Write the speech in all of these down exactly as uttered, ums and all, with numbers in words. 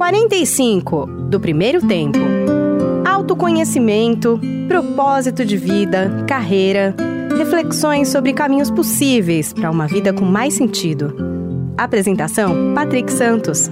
quarenta e cinco, do primeiro tempo. Autoconhecimento, propósito de vida, carreira, reflexões sobre caminhos possíveis para uma vida com mais sentido. Apresentação, Patrick Santos.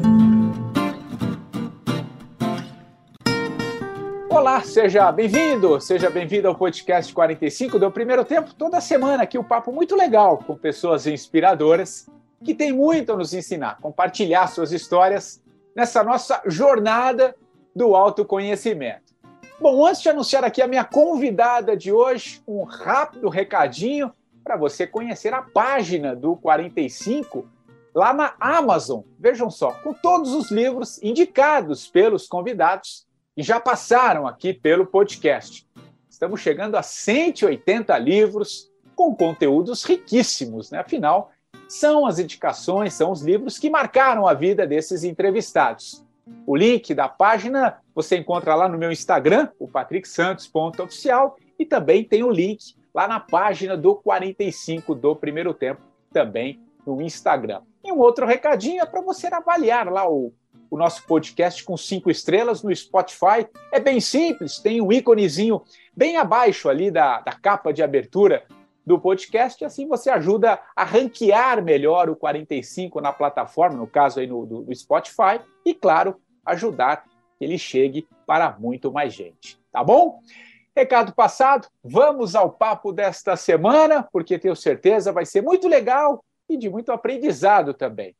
Olá, seja bem-vindo, seja bem-vindo ao podcast quarenta e cinco do Primeiro Tempo. Toda semana aqui um papo muito legal com pessoas inspiradoras que têm muito a nos ensinar, compartilhar suas histórias nessa nossa jornada do autoconhecimento. Bom, antes de anunciar aqui a minha convidada de hoje, um rápido recadinho para você conhecer a página do quarenta e cinco lá na Amazon. Vejam só, com todos os livros indicados pelos convidados que já passaram aqui pelo podcast. Estamos chegando a cento e oitenta livros com conteúdos riquíssimos, né? Afinal, são as indicações, são os livros que marcaram a vida desses entrevistados. O link da página você encontra lá no meu Instagram, o patrick santos ponto oficial, e também tem o link lá na página do quarenta e cinco do Primeiro Tempo, também no Instagram. E um outro recadinho é para você avaliar lá o, o nosso podcast com cinco estrelas no Spotify. É bem simples, tem um íconezinho bem abaixo ali da, da capa de abertura do podcast, e assim você ajuda a ranquear melhor o quarenta e cinco na plataforma, no caso aí no, do, do Spotify, e claro, ajudar que ele chegue para muito mais gente, tá bom? Recado passado, vamos ao papo desta semana, porque tenho certeza vai ser muito legal e de muito aprendizado também.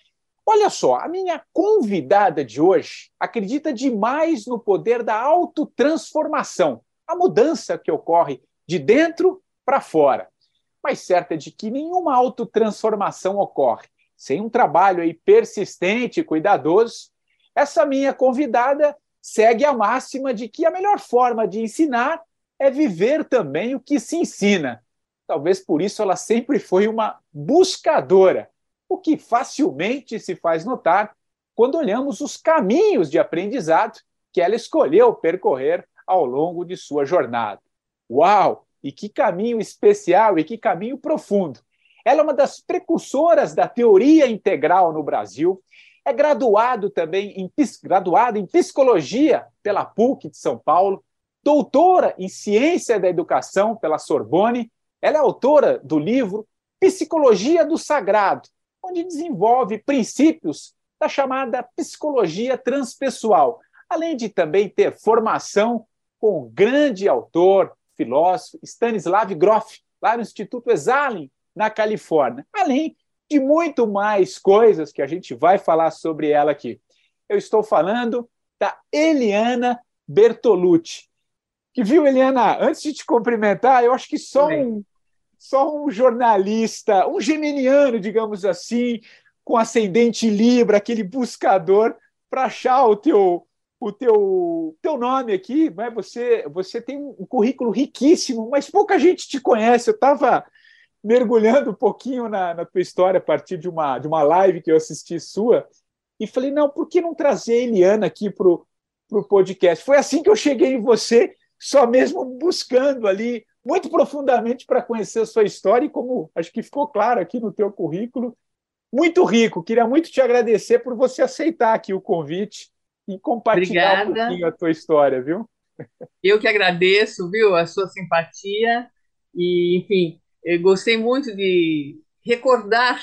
Olha só, a minha convidada de hoje acredita demais no poder da autotransformação, a mudança que ocorre de dentro para fora, mas certa de que nenhuma autotransformação ocorre sem um trabalho aí persistente e cuidadoso. Essa minha convidada segue a máxima de que a melhor forma de ensinar é viver também o que se ensina. Talvez por isso ela sempre foi uma buscadora, o que facilmente se faz notar quando olhamos os caminhos de aprendizado que ela escolheu percorrer ao longo de sua jornada. Uau! E que caminho especial e que caminho profundo. Ela é uma das precursoras da teoria integral no Brasil, é graduado também em, graduada em psicologia pela P U C de São Paulo, doutora em ciência da educação pela Sorbonne. Ela é autora do livro Psicologia do Sagrado, onde desenvolve princípios da chamada psicologia transpessoal, além de também ter formação com o grande autor, filósofo Stanislav Grof, lá no Instituto Esalen, na Califórnia, além de muito mais coisas que a gente vai falar sobre ela aqui. Eu estou falando da Eliana Bertolucci. Que viu, Eliana, antes de te cumprimentar, eu acho que só um, só um jornalista, um geminiano, digamos assim, com ascendente Libra, aquele buscador, para achar o teu... o teu, teu nome aqui, né? você, você tem um currículo riquíssimo, mas pouca gente te conhece. Eu estava mergulhando um pouquinho na, na tua história a partir de uma, de uma live que eu assisti sua e falei, não, por que não trazer a Eliana aqui para o podcast? Foi assim que eu cheguei em você, só mesmo buscando ali muito profundamente para conhecer a sua história e como acho que ficou claro aqui no teu currículo, muito rico. Queria muito te agradecer por você aceitar aqui o convite e compartilhar Obrigada. um pouquinho a tua história, viu? Eu que agradeço, viu, a sua simpatia e, enfim, eu gostei muito de recordar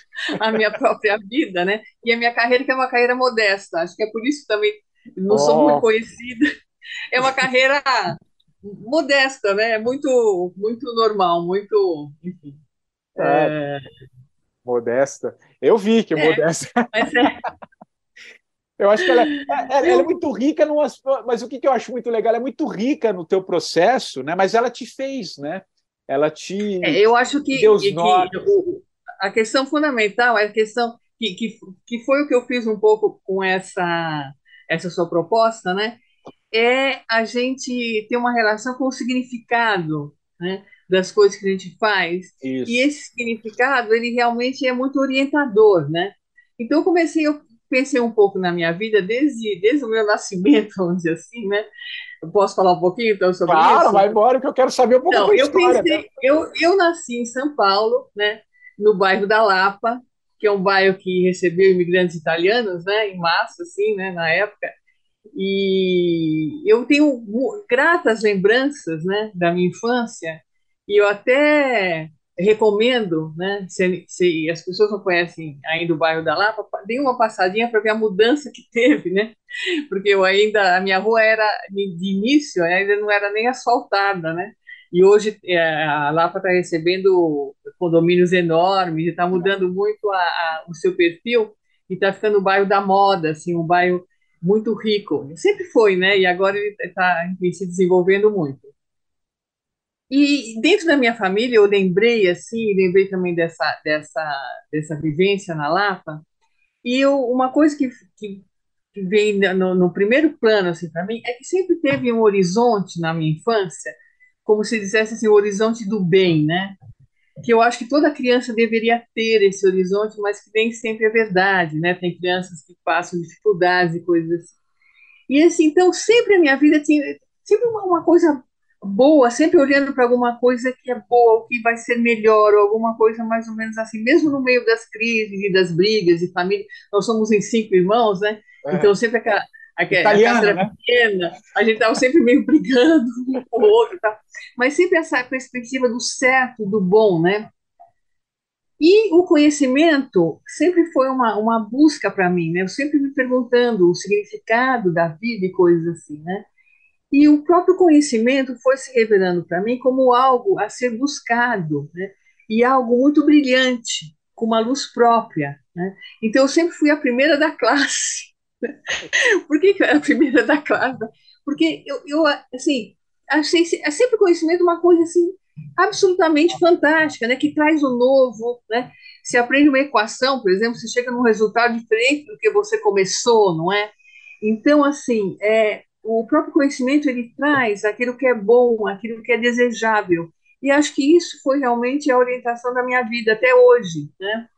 a minha própria vida, né? E a minha carreira, que é uma carreira modesta. Acho que é por isso também não oh. sou muito conhecida. É uma carreira modesta, né? É muito, muito normal, muito, enfim. É... É... Modesta. Eu vi que é, é modesta. Mas é... Eu acho que ela, ela, ela é muito rica, no, mas o que eu acho muito legal, ela é muito rica no teu processo, né? Mas ela te fez, né? Ela te é, eu acho que, deu os que, que a questão fundamental é a questão que, que, que foi o que eu fiz um pouco com essa, essa sua proposta, né? É a gente ter uma relação com o significado, né, das coisas que a gente faz. Isso. E esse significado, ele realmente é muito orientador, né? Então eu comecei, eu pensei um pouco na minha vida desde, desde o meu nascimento, vamos dizer assim, né? Eu posso falar um pouquinho então sobre claro, isso? Claro, vai embora que eu quero saber um pouco então, da tua eu história. Pensei, né? eu, eu nasci em São Paulo, né, no bairro da Lapa, que é um bairro que recebeu imigrantes italianos, né, em massa, assim, né, na época. E eu tenho mu- gratas lembranças, né, da minha infância, e eu até recomendo, né, se, se as pessoas não conhecem ainda o bairro da Lapa, pa- dê uma passadinha para ver a mudança que teve, né, porque eu ainda, a minha rua era, de de início, ainda não era nem asfaltada, né, e hoje é, a Lapa está recebendo condomínios enormes, e está mudando muito a, a- o seu perfil, e está ficando o bairro da moda, assim, um bairro muito rico. Sempre foi, né? E agora ele está se desenvolvendo muito. E dentro da minha família, eu lembrei assim, lembrei também dessa dessa dessa vivência na Lapa. E eu, uma coisa que, que, que vem no, no primeiro plano assim para mim é que sempre teve um horizonte na minha infância, como se dissesse assim, o horizonte do bem, né? Que eu acho que toda criança deveria ter esse horizonte, mas que nem sempre é verdade, né? Tem crianças que passam dificuldades e coisas assim. E assim, então sempre a minha vida tinha sempre uma, uma coisa boa, sempre olhando para alguma coisa que é boa, ou que vai ser melhor, ou alguma coisa mais ou menos assim, mesmo no meio das crises e das brigas e família. Nós somos em cinco irmãos, né? É. Então sempre aquela, aquela- a casa Italiano, era né? pequena, a gente estava sempre meio brigando um com o outro, tá? Mas sempre essa perspectiva do certo, do bom, né? E o conhecimento sempre foi uma, uma busca para mim, né? Eu sempre me perguntando o significado da vida e coisas assim, né? E o próprio conhecimento foi se revelando para mim como algo a ser buscado, né? E algo muito brilhante, com uma luz própria, né? Então eu sempre fui a primeira da classe. Por que que eu era a primeira da classe? Porque eu, eu assim, achei é sempre conhecimento uma coisa assim absolutamente fantástica, né? Que traz o novo, né? Se aprende uma equação, por exemplo, você chega num resultado diferente do que você começou, não é? Então, assim, é, o próprio conhecimento ele traz aquilo que é bom, aquilo que é desejável. E acho que isso foi realmente a orientação da minha vida até hoje, né?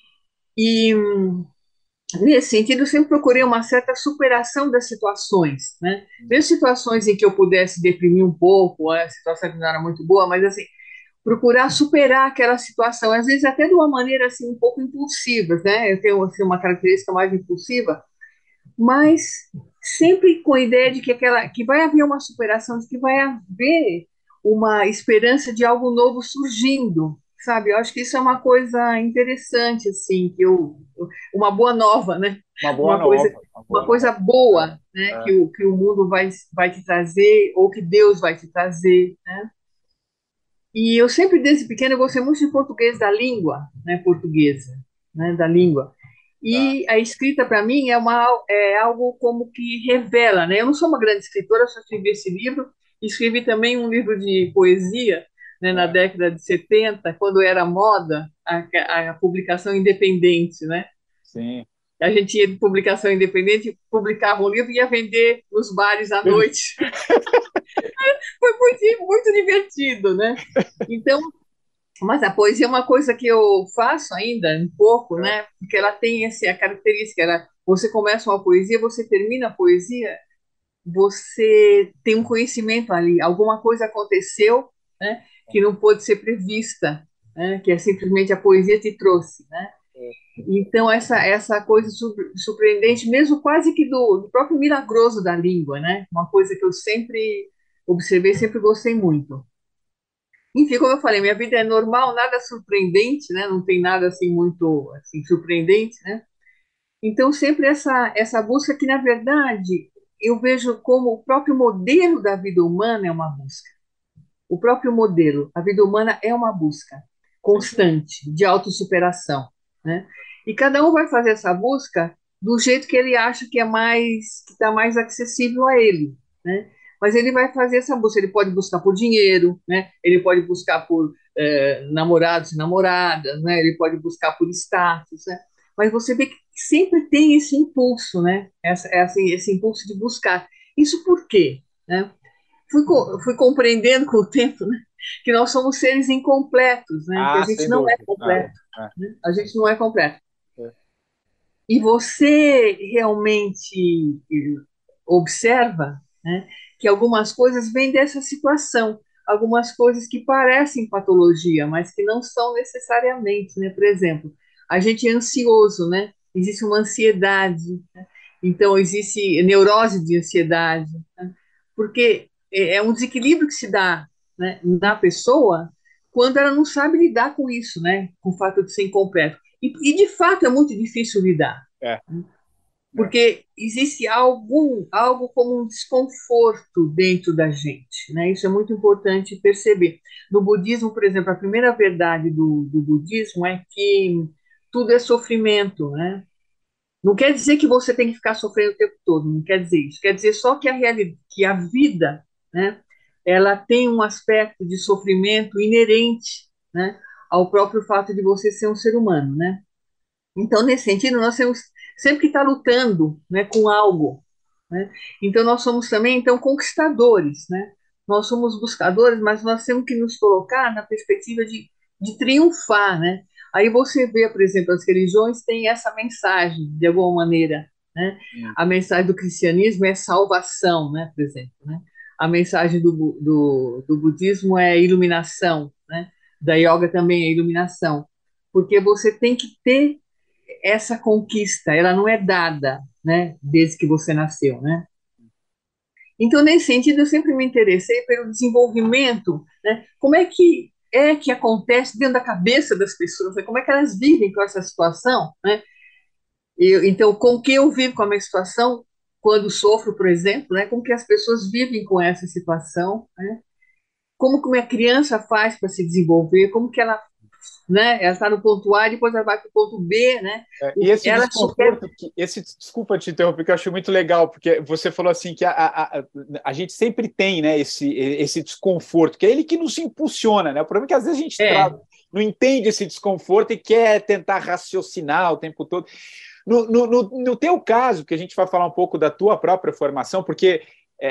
E nesse sentido, eu sempre procurei uma certa superação das situações, né? Mesmo situações em que eu pudesse deprimir um pouco, a situação que não era muito boa, mas assim, procurar superar aquela situação, às vezes até de uma maneira assim um pouco impulsiva, né? Eu tenho assim uma característica mais impulsiva, mas sempre com a ideia de que aquela que vai haver uma superação, de que vai haver uma esperança de algo novo surgindo, sabe? Eu acho que isso é uma coisa interessante, assim, que eu, uma boa nova, né? Uma boa Uma coisa, nova, uma boa uma coisa nova. boa, né? É, Que o, que o mundo vai, vai te trazer, ou que Deus vai te trazer, né? E eu sempre, desde pequena, eu gostei muito de português, da língua, né? Portuguesa, né? Da língua. tá. E a escrita, para mim, é, uma, é algo como que revela, né? Eu não sou uma grande escritora, só escrevi esse livro. Escrevi também um livro de poesia, né, na É, década de setenta, quando era moda a, a publicação independente, né? sim. A gente ia de publicação independente, publicava um livro e ia vender nos bares à noite. Foi muito, muito divertido, né? Então, mas a poesia é uma coisa que eu faço ainda um pouco, É, né? Porque ela tem essa a característica, ela, você começa uma poesia, você termina a poesia, você tem um conhecimento ali, alguma coisa aconteceu, né? Que não pôde ser prevista, né? Que é simplesmente a poesia te trouxe, né? é. Então essa essa coisa surpreendente, mesmo quase que do, do próprio milagroso da língua, né? Uma coisa que eu sempre observei, sempre gostei muito. Enfim, como eu falei, minha vida é normal, nada surpreendente, né? Não tem nada assim muito assim surpreendente, né? Então sempre essa essa busca que na verdade eu vejo como o próprio modelo da vida humana é uma busca. O próprio modelo, a vida humana é uma busca Sem dúvida. constante de autossuperação, né? E cada um vai fazer essa busca do jeito que ele acha que é mais que está mais acessível a ele, né? Mas ele vai fazer essa busca. Ele pode buscar por dinheiro, né? Ele pode buscar por eh, namorados e namoradas, né? Ele pode buscar por status, né? Mas você vê que sempre tem esse impulso, né? Essa, essa, esse impulso de buscar. Isso por quê? Né? Fui, co- fui compreendendo com o tempo, né, que nós somos seres incompletos, né, que a Ah, gente sem não é dúvida. Ah, completo, é, né, a gente não é completo. é. E você realmente observa, né, que algumas coisas vêm dessa situação, algumas coisas que parecem patologia, mas que não são necessariamente, né? Por exemplo, a gente é ansioso, né? Existe uma ansiedade, né? Então existe neurose de ansiedade, né? Porque é é um desequilíbrio que se dá, né, na pessoa quando ela não sabe lidar com isso, né? Com o fato de ser incompleto. E, e de fato é muito difícil lidar, É, né? é. Porque existe algum, algo como um desconforto dentro da gente, né? Isso é muito importante perceber. No budismo, por exemplo, a primeira verdade do, do budismo é que tudo é sofrimento, né? Não quer dizer que você tem que ficar sofrendo o tempo todo, não quer dizer isso. Quer dizer só que a realidade, que a vida, né, ela tem um aspecto de sofrimento inerente, né, ao próprio fato de você ser um ser humano, né? Então, nesse sentido, nós temos sempre que estar lutando, né, com algo, né? Então, nós somos também, então, conquistadores, né? Nós somos buscadores, mas nós temos que nos colocar na perspectiva de, de triunfar, né? Aí você vê, por exemplo, as religiões têm essa mensagem, de alguma maneira, né? Hum. A mensagem do cristianismo é salvação, né, por exemplo, né? A mensagem do, bu- do, do budismo é iluminação, né? Da yoga também é iluminação, porque você tem que ter essa conquista, ela não é dada, né, desde que você nasceu, né? Então, nesse sentido, eu sempre me interessei pelo desenvolvimento, né? Como é que é que acontece dentro da cabeça das pessoas, né? Como é que elas vivem com essa situação, né? Eu, então, com que eu vivo com a minha situação quando sofro, por exemplo, né? Como que as pessoas vivem com essa situação, né? Como que uma criança faz para se desenvolver, como que ela, né? Ela está no ponto A e depois ela vai para o ponto B, né? É, e O, esse ela supera. desconforto, que, esse, desculpa te interromper, que eu acho muito legal, porque você falou assim que a, a, a, a gente sempre tem, né, esse, esse desconforto, que é ele que nos impulsiona, né? O problema é que às vezes a gente É, tra... não entende esse desconforto e quer tentar raciocinar o tempo todo. No, no, no, no teu caso, que a gente vai falar um pouco da tua própria formação, porque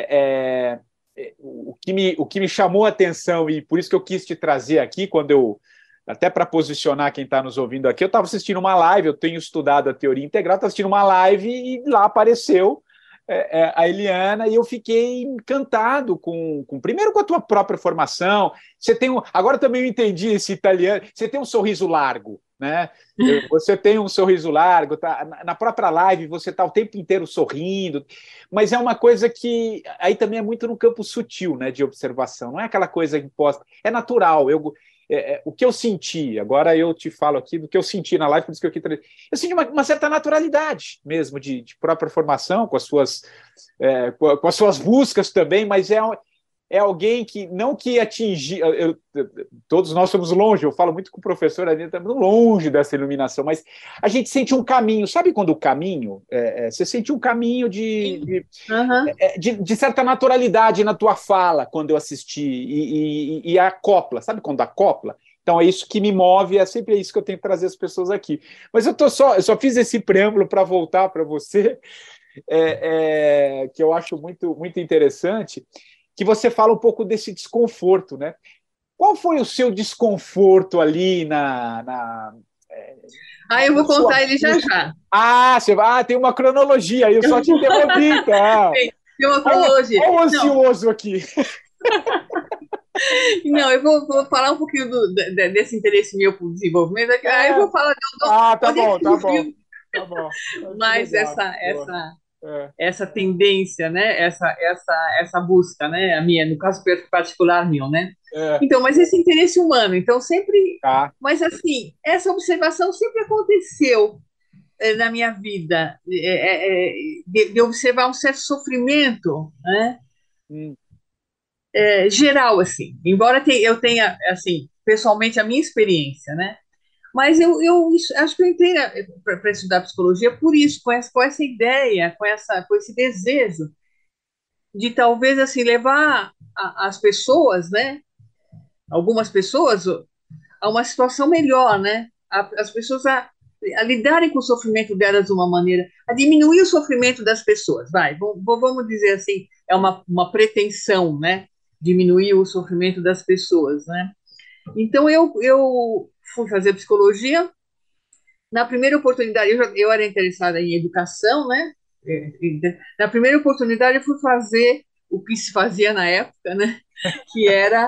é, é, o, que me, o que me chamou a atenção, e por isso que eu quis te trazer aqui, quando eu até para posicionar quem está nos ouvindo aqui, eu estava assistindo uma live, eu tenho estudado a teoria integral, estava assistindo uma live e lá apareceu é, é, a Eliana e eu fiquei encantado com, com, primeiro com a tua própria formação. Você tem um, agora também eu entendi esse italiano, você tem um sorriso largo, né? Você tem um sorriso largo, tá? Na própria live você está o tempo inteiro sorrindo, mas é uma coisa que aí também é muito no campo sutil, né, de observação, não é aquela coisa imposta, é natural. Eu É, é, o que eu senti, agora eu te falo aqui do que eu senti na live, por isso que eu quis trazer. Eu senti uma, uma certa naturalidade mesmo de, de própria formação, com as suas, é, com, com as suas buscas também, mas é, é alguém que não que atingir. Eu, todos nós somos longe, eu falo muito com o professor ali, estamos longe dessa iluminação, mas a gente sente um caminho. Sabe quando o caminho? É, é, você sente um caminho de, de, uhum. de, de certa naturalidade na tua fala quando eu assisti, e, e, e acopla, sabe quando acopla? Então é isso que me move, é sempre isso que eu tenho que trazer as pessoas aqui. Mas eu, tô só, eu só fiz esse preâmbulo para voltar para você, é, é, que eu acho muito, muito interessante, que você fala um pouco desse desconforto, né? Qual foi o seu desconforto ali na, na, Ah, na, eu na vou sua contar ele já busca? já. Ah, você ah, tem uma cronologia, eu só te interrompi, então. Tem, tem uma Olha cronologia. o Não, ansioso aqui. não, eu vou, vou falar um pouquinho do, de- desse interesse meu por desenvolvimento. Aí eu É. vou falar de Ah, tá onde é que bom, tá bom. surgiu Tá bom. Que mais legal. essa, Boa. essa, É, essa tendência, né? Essa, essa, essa busca, né? A minha, no caso particular meu, né? é, Então, mas esse interesse humano, então sempre, tá. mas assim, essa observação sempre aconteceu eh, na minha vida, eh, eh, de, de observar um certo sofrimento, né? Hum, É, geral, assim, embora te- eu tenha, assim, pessoalmente a minha experiência, né? Mas eu, eu isso- acho que eu entrei para estudar psicologia por isso, com essa, com essa ideia, com, essa, com esse desejo de talvez assim levar a- as pessoas, né? Algumas pessoas a uma situação melhor, né? A- as pessoas a, a lidarem com o sofrimento delas de uma maneira, a diminuir o sofrimento das pessoas, vai, vamos, vamos dizer assim, é uma, uma pretensão, né? Diminuir o sofrimento das pessoas, né? Então eu, eu fui fazer psicologia. Na primeira oportunidade, eu, já, eu era interessada em educação, né? É, e- Na primeira oportunidade, eu fui fazer o que se fazia na época, né? Que era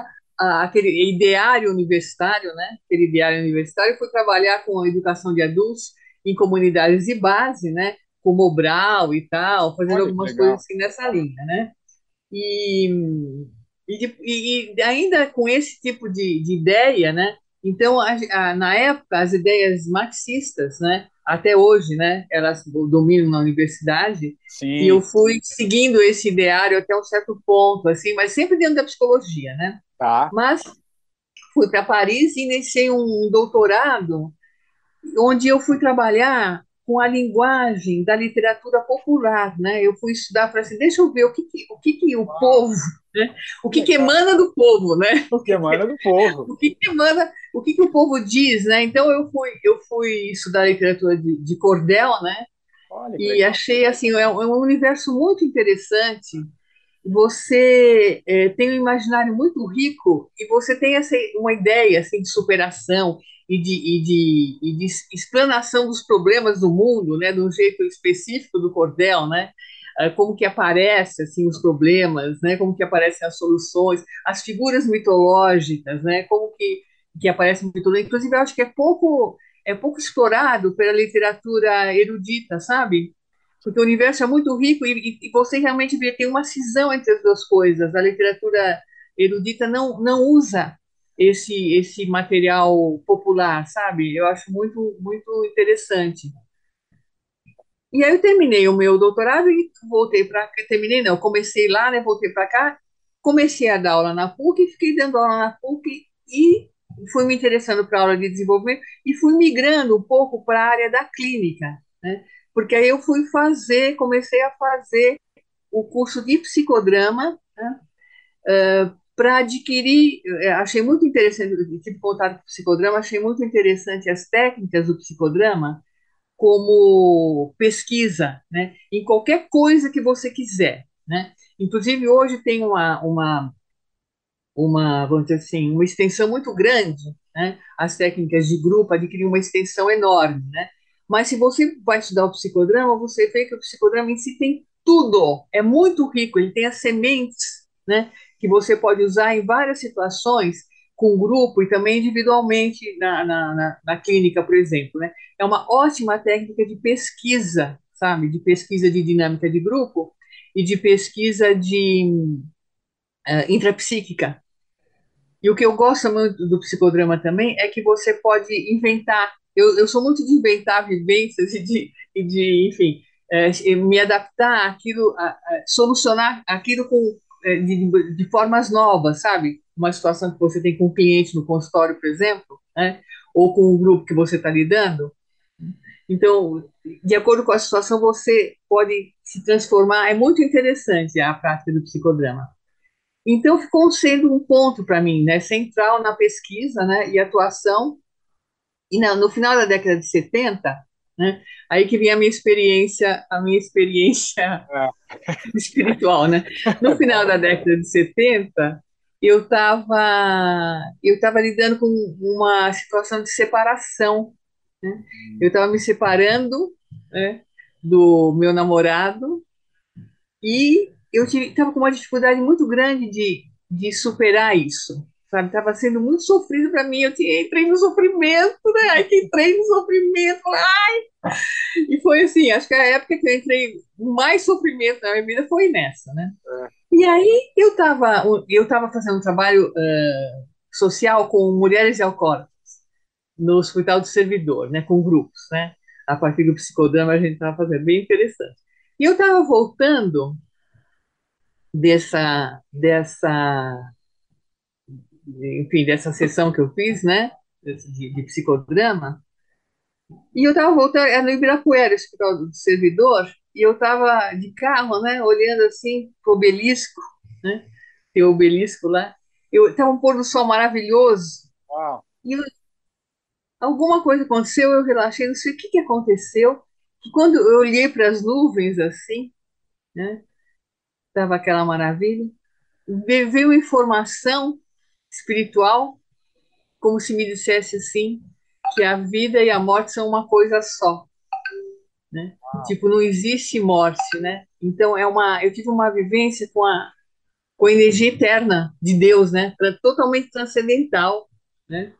a- aquele ideário universitário, né? Aquele ideário universitário, fui trabalhar com a educação de adultos em comunidades de base, né? Como Mobral e tal, fazendo Olha que algumas coisas legal. assim nessa linha, né? E, e, de- e- e ainda com esse tipo de, de ideia, né? Então, a- a- na época, as ideias marxistas, né? Até hoje, né? Elas dominam na universidade. E eu Sim, fui seguindo esse ideário até um certo ponto, assim, mas sempre dentro da psicologia, né? tá. Mas fui para Paris e iniciei um doutorado onde eu fui trabalhar com a linguagem da literatura popular, né? Eu fui estudar, falei assim, deixa eu ver o que, que- o que, que o Uau, povo, né? O que que, que legal. emana do povo, né? O que, Semana do Povo. o que, que emana, o que, que o povo diz, né? Então eu fui, eu fui estudar literatura de, de cordel, né? Olha que E legal. achei assim é um, é um universo muito interessante. Você é, tem um imaginário muito rico e você tem essa, uma ideia assim, de superação e de, e, de, e de explanação dos problemas do mundo, né, de um jeito específico do cordel, né? Ah, como que aparecem assim, os problemas, né? Como que aparecem as soluções, as figuras mitológicas, né? Como que, que aparecem mitologia. Inclusive, eu acho que é pouco, é pouco explorado pela literatura erudita, sabe? Porque o universo é muito rico e, e você realmente vê, tem uma cisão entre as duas coisas. A literatura erudita não, não usa esse, esse material popular, sabe? Eu acho muito, muito interessante. E aí eu terminei o meu doutorado e voltei para cá. Terminei, não, comecei lá, né? Voltei para cá, comecei a dar aula na PUC, fiquei dando aula na PUC e fui me interessando para a aula de desenvolvimento e fui migrando um pouco para a área da clínica, né? Porque aí eu fui fazer, comecei a fazer o curso de psicodrama, né? Para adquirir, eh, achei muito interessante, eu tive contato com o psicodrama, achei muito interessante as técnicas do psicodrama como pesquisa, né? Em qualquer coisa que você quiser, né? Inclusive hoje tem uma, uma uma, vamos dizer assim, uma extensão muito grande, né? As técnicas de grupo adquiriram uma extensão enorme, né? Mas se você vai estudar o psicodrama, você vê que o psicodrama em si tem tudo, é muito rico, ele tem as sementes, né? Que você pode usar em várias situações, com grupo e também individualmente na, na, na, na clínica, por exemplo, né? É uma ótima técnica de pesquisa, sabe? De pesquisa de dinâmica de grupo e de pesquisa de uh, intrapsíquica. E o que eu gosto muito do psicodrama também é que você pode inventar. Eu, eu sou muito de inventar vivências e de, e de enfim, é, me adaptar àquilo, a, a, solucionar aquilo com, é, de, de formas novas, sabe? Uma situação que você tem com um cliente no consultório, por exemplo, né? Ou com um grupo que você está lidando. Então, de acordo com a situação, você pode se transformar. É muito interessante a prática do psicodrama. Então, ficou sendo um ponto para mim, né, central na pesquisa, né, e atuação. E na, no final da década de setenta, né, aí que vem a minha experiência, a minha experiência É, espiritual, né? No final da década de setenta, eu estava eu estava lidando com uma situação de separação, né? Eu estava me separando, né, do meu namorado e eu estava com uma dificuldade muito grande de, de superar isso, sabe? Estava sendo muito sofrido para mim. Eu tinha, entrei no sofrimento, né? Aí que entrei no sofrimento, ai! E foi assim, acho que a época que eu entrei mais sofrimento na minha vida foi nessa, né? é. E aí eu estava eu tava fazendo um trabalho uh, social com mulheres alcoólatras no Hospital do Servidor, né? Com grupos, né? A partir do psicodrama a gente estava fazendo, bem interessante. E eu estava voltando dessa, dessa, enfim, dessa sessão que eu fiz, né, de, de psicodrama, e eu estava voltando, era no Ibirapuera, Hospital do Servidor, e eu estava de carro, né, olhando assim para o obelisco, né, tem o obelisco lá, eu estava um pôr do sol maravilhoso, Uau. e eu, alguma coisa aconteceu, eu relaxei, não sei o que, que aconteceu, que quando eu olhei para as nuvens assim, né, estava aquela maravilha, veio informação espiritual, como se me dissesse assim, que a vida e a morte são uma coisa só, né? Tipo, não existe morte, né? Então é uma, eu tive uma vivência com a com a energia eterna de Deus, né? Totalmente transcendental, né?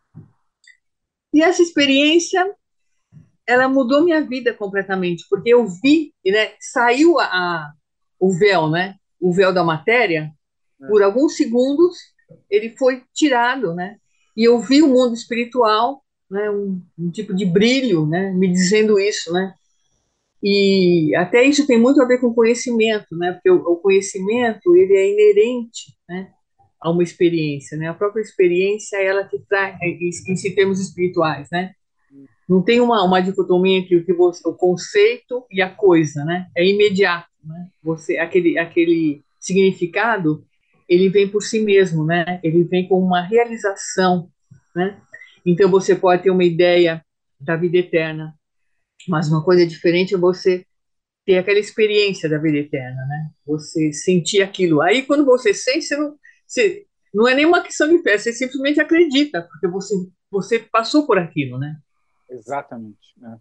E essa experiência, ela mudou minha vida completamente, porque eu vi, né? Saiu a, a- o véu, né? O véu da matéria, por alguns segundos, ele foi tirado, né? E eu vi o mundo espiritual, né? Um, um tipo de brilho, né? Me dizendo isso, né? E até isso tem muito a ver com conhecimento, né? Porque o, o conhecimento, ele é inerente, né, a uma experiência, né? A própria experiência, ela te traz, em, em termos espirituais, né? Não tem uma, uma dicotomia entre o que você, o conceito e a coisa, né? É imediato, né? Você, aquele, aquele significado, ele vem por si mesmo, né? Ele vem com uma realização, né? Então você pode ter uma ideia da vida eterna, mas uma coisa diferente é você ter aquela experiência da vida eterna, né? Você sentir aquilo. Aí, quando você sente, você não, você, não é nenhuma questão de fé, você simplesmente acredita, porque você, você passou por aquilo, né? Exatamente. Né?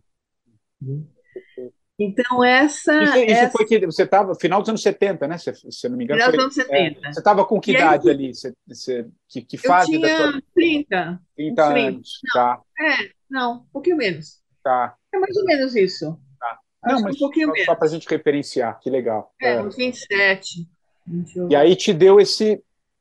Então, essa, Isso, isso essa foi que você estava, final dos anos setenta, né? Se, se eu não me engano, final foi. dos anos É, setenta. você estava com que E aí, eu, idade fui, ali? Você, você- que, que eu fase da tua tinha trinta, trinta uns trinta. anos? Tá, É, não, um pouquinho menos. tá, É mais ou menos isso. tá. Não, Acho que um mas pouquinho só, só para a menos. gente referenciar, que legal. É, É. uns vinte e sete. E aí te deu esse.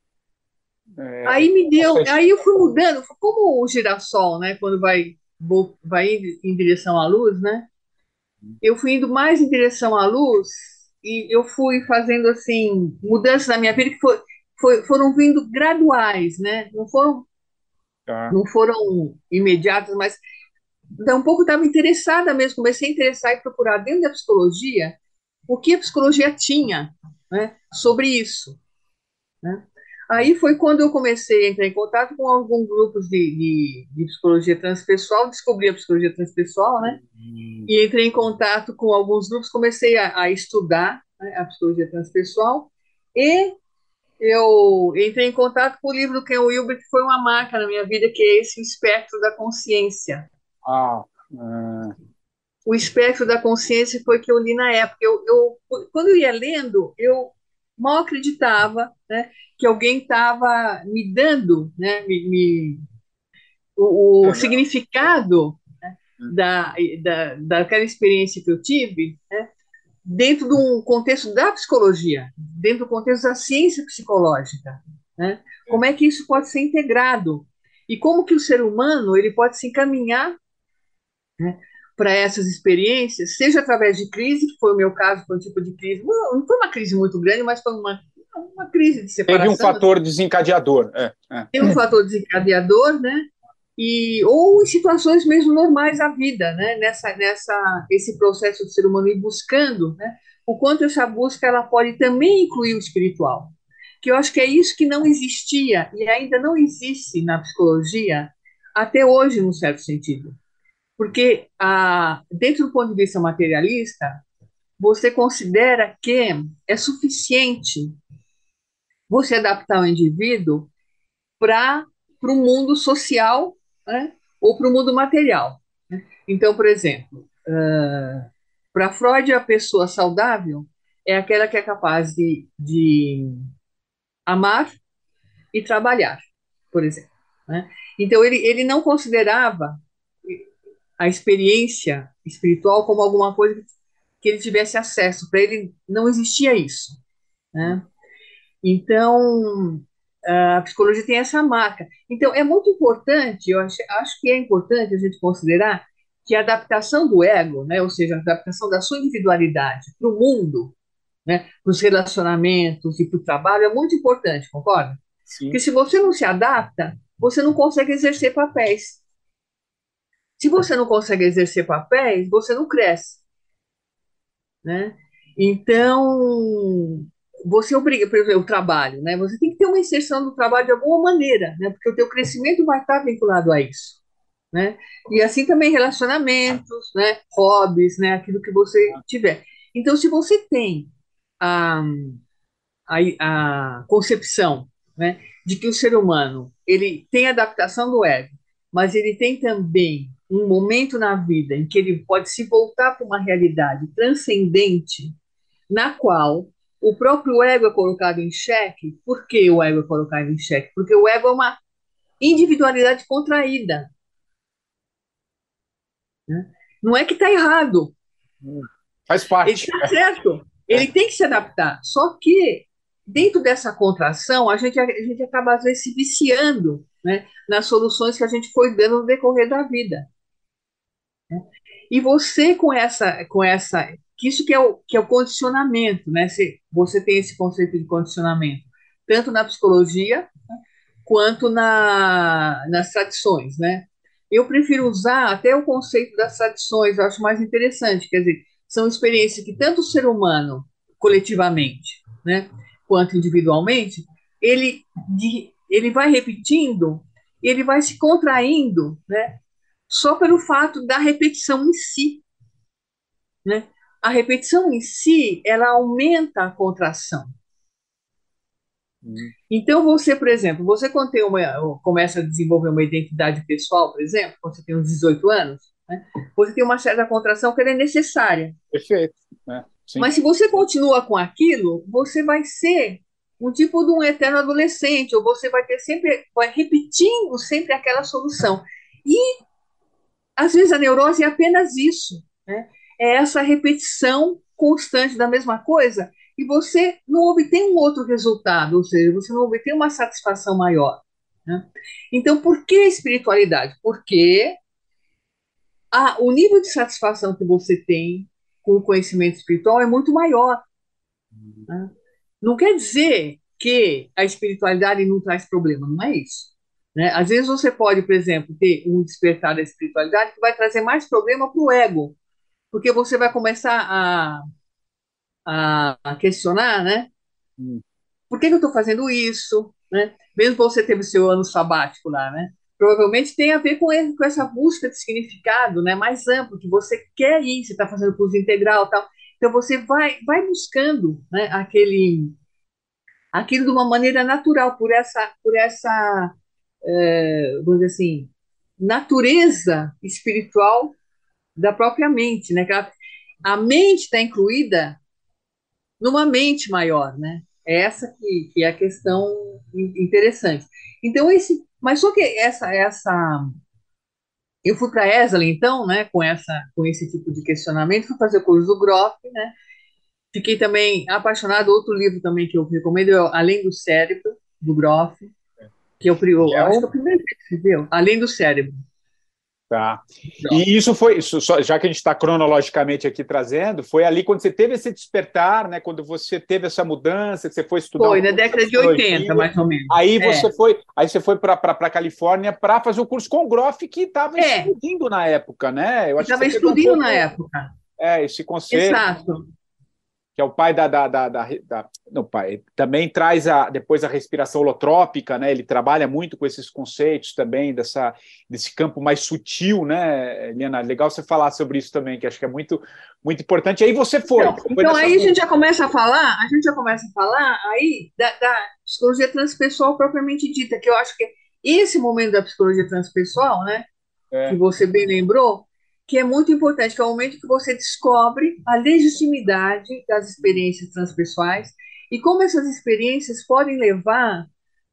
Aí É, me essa, deu, aí eu fui mudando, como o girassol, né, quando vai vo- vai indo em direção à luz, né? Eu fui indo mais em direção à luz e eu fui fazendo assim mudanças na minha vida que foi, foi- foram vindo graduais, né? Não foram tá, não foram imediatas, mas um pouco estava interessada mesmo, comecei a interessar e procurar dentro da psicologia o que a psicologia tinha, né, sobre isso, né? Aí foi quando eu comecei a entrar em contato com alguns grupos de, de, de psicologia transpessoal, descobri a psicologia transpessoal, né? E entrei em contato com alguns grupos, comecei a, a estudar, né, a psicologia transpessoal, e eu entrei em contato com o livro do Ken Wilber, que foi uma marca na minha vida, que é esse Espectro da Consciência. ah, ah, O Espectro da Consciência foi que eu li na época. Eu, eu, quando eu ia lendo, eu mal acreditava, né, que alguém estava me dando, né, me, me, o, o legal. significado, né, da, da, daquela experiência que eu tive, né, dentro de um contexto da psicologia, dentro do contexto da ciência psicológica, né? Como é que isso pode ser integrado e como que o ser humano ele pode se encaminhar, né, para essas experiências, seja através de crise, que foi o meu caso, foi um tipo de crise, não, não foi uma crise muito grande, mas foi uma, uma crise de Teve um separação, fator assim, desencadeador. É, é. tem um fator desencadeador, né? E, ou em situações mesmo normais da vida, né? Nessa, nessa, esse processo do ser humano ir buscando, né? O quanto essa busca ela pode também incluir o espiritual, que eu acho que é isso que não existia e ainda não existe na psicologia até hoje, num certo sentido, porque a, dentro do ponto de vista materialista, você considera que é suficiente você adaptar o indivíduo para o mundo social, né, ou para o mundo material. Né? Então, por exemplo, uh, para Freud, a pessoa saudável é aquela que é capaz de, de amar e trabalhar, por exemplo. Né? Então, ele, ele não considerava a experiência espiritual como alguma coisa que ele tivesse acesso. Para ele, não existia isso. Né? Então, a psicologia tem essa marca. Então, é muito importante, eu acho, acho que é importante a gente considerar que a adaptação do ego, né, ou seja, a adaptação da sua individualidade para o mundo, né, para os relacionamentos e para o trabalho é muito importante, concorda? Porque Sim. se você não se adapta, você não consegue exercer papéis. Se você não consegue exercer papéis, você não cresce, né? Então, você obriga, por exemplo, o trabalho, né? Você tem que ter uma inserção do trabalho de alguma maneira, né? Porque o teu crescimento vai estar vinculado a isso, né? E assim também relacionamentos, né? Hobbies, né? Aquilo que você tiver. Então, se você tem a, a, a concepção, né, de que o ser humano ele tem adaptação do ego, mas ele tem também um momento na vida em que ele pode se voltar para uma realidade transcendente, na qual o próprio ego é colocado em xeque. Por que o ego é colocado em xeque? Porque o ego é uma individualidade contraída, né? Não é que está errado, Hum. Faz ele parte. está certo, É. ele tem que se adaptar. Só que, dentro dessa contração, a gente, a gente acaba, às vezes, se viciando, né, nas soluções que a gente foi dando no decorrer da vida. E você com essa, com essa, que isso que é o, que é o condicionamento, né? Você, você tem esse conceito de condicionamento, tanto na psicologia quanto na, nas tradições, né? Eu prefiro usar até o conceito das tradições, eu acho mais interessante, quer dizer, são experiências que tanto o ser humano, coletivamente, né, quanto individualmente, ele, de, ele vai repetindo, ele vai se contraindo, né, só pelo fato da repetição em si, né? A repetição em si, ela aumenta a contração. Hum. Então, você, por exemplo, você quando tem uma, começa a desenvolver uma identidade pessoal, por exemplo, quando você tem uns dezoito anos, né, você tem uma certa contração que ela é necessária. Perfeito. Né? Sim. Mas se você continua com aquilo, você vai ser um tipo de um eterno adolescente, ou você vai ter sempre, vai repetindo sempre aquela solução. E, às vezes, a neurose é apenas isso, né? É essa repetição constante da mesma coisa, e você não obtém um outro resultado, ou seja, você não obtém uma satisfação maior, né? Então, por que espiritualidade? Porque a, o nível de satisfação que você tem com o conhecimento espiritual é muito maior, né? Não quer dizer que a espiritualidade não traz problema, não é isso, né? Às vezes você pode, por exemplo, ter um despertar da espiritualidade que vai trazer mais problema para o ego, porque você vai começar a, a questionar, né? Hum. Por que que eu estou fazendo isso, né? Mesmo que você teve o seu ano sabático lá, né? Provavelmente tem a ver com, esse, com essa busca de significado, né? Mais amplo, que você quer ir, você está fazendo curso integral, tal. Então você vai, vai buscando, né? Aquele, aquilo de uma maneira natural, por essa, por essa, é, vamos dizer assim, natureza espiritual da própria mente, né? Que a, a mente está incluída numa mente maior, né? É essa que, que é a questão interessante. Então, esse. Mas só que essa. essa eu fui para a Esalen, então, né, com, essa, com esse tipo de questionamento, fui fazer o curso do Groff, né? Fiquei também apaixonado. Outro livro também que eu recomendo é Além do Cérebro, do Groff, que eu, eu E é acho que é o o primeiro que você viu. Além do Cérebro. Tá. E isso foi, isso, só, já que a gente está cronologicamente aqui trazendo, foi ali quando você teve esse despertar, né? Quando você teve essa mudança, que você foi estudar Foi, um na pouco década de oitenta, mais ou menos. aí É. você foi, aí você foi para a Califórnia para fazer o curso com o Groff, que estava É, explodindo na época, né? Eu que acho que estava você pegou um explodindo na pouco época. é, esse conceito. Exato. Que é o pai da, da, da, da, da não, pai, também traz a, depois a respiração holotrópica, né? Ele trabalha muito com esses conceitos também dessa, desse campo mais sutil, né, Eliana? Legal você falar sobre isso também, que acho que é muito, muito importante. E aí você foi. Então, Você foi então nessa... aí a gente já começa a falar, a gente já começa a falar aí da, da psicologia transpessoal propriamente dita, que eu acho que esse momento da psicologia transpessoal, né, que É. você bem lembrou, que é muito importante, que é o momento que você descobre a legitimidade das experiências transpessoais e como essas experiências podem levar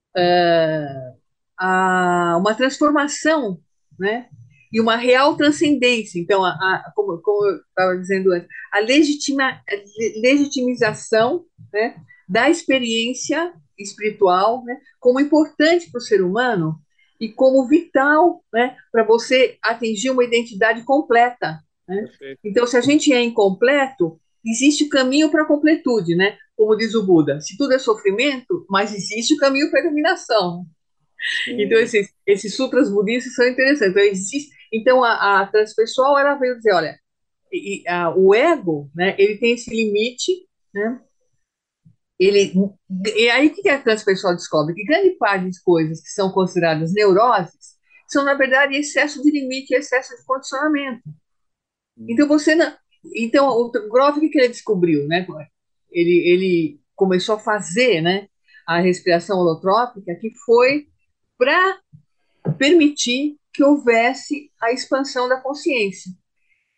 uh, a uma transformação, né? E uma real transcendência. Então, a, a, como, como eu estava dizendo antes, a, legitima, a legitimização, né, da experiência espiritual, né, como importante para o ser humano e como vital, né, para você atingir uma identidade completa, né? Então, se a gente é incompleto, existe o caminho para a completude, né? Como diz o Buda, se tudo é sofrimento, mas existe o caminho para a iluminação. Então, esses, esses sutras budistas são interessantes. Então, existe, então a, a transpessoal, ela veio dizer, olha, e, a, o ego, né, ele tem esse limite, né, ele, e aí o que a transpessoal descobre? Que grande parte das coisas que são consideradas neuroses são, na verdade, excesso de limite e excesso de condicionamento. Então, você não, então, o Groff, o que ele descobriu, né? Ele, ele começou a fazer, né, a respiração holotrópica, que foi para permitir que houvesse a expansão da consciência.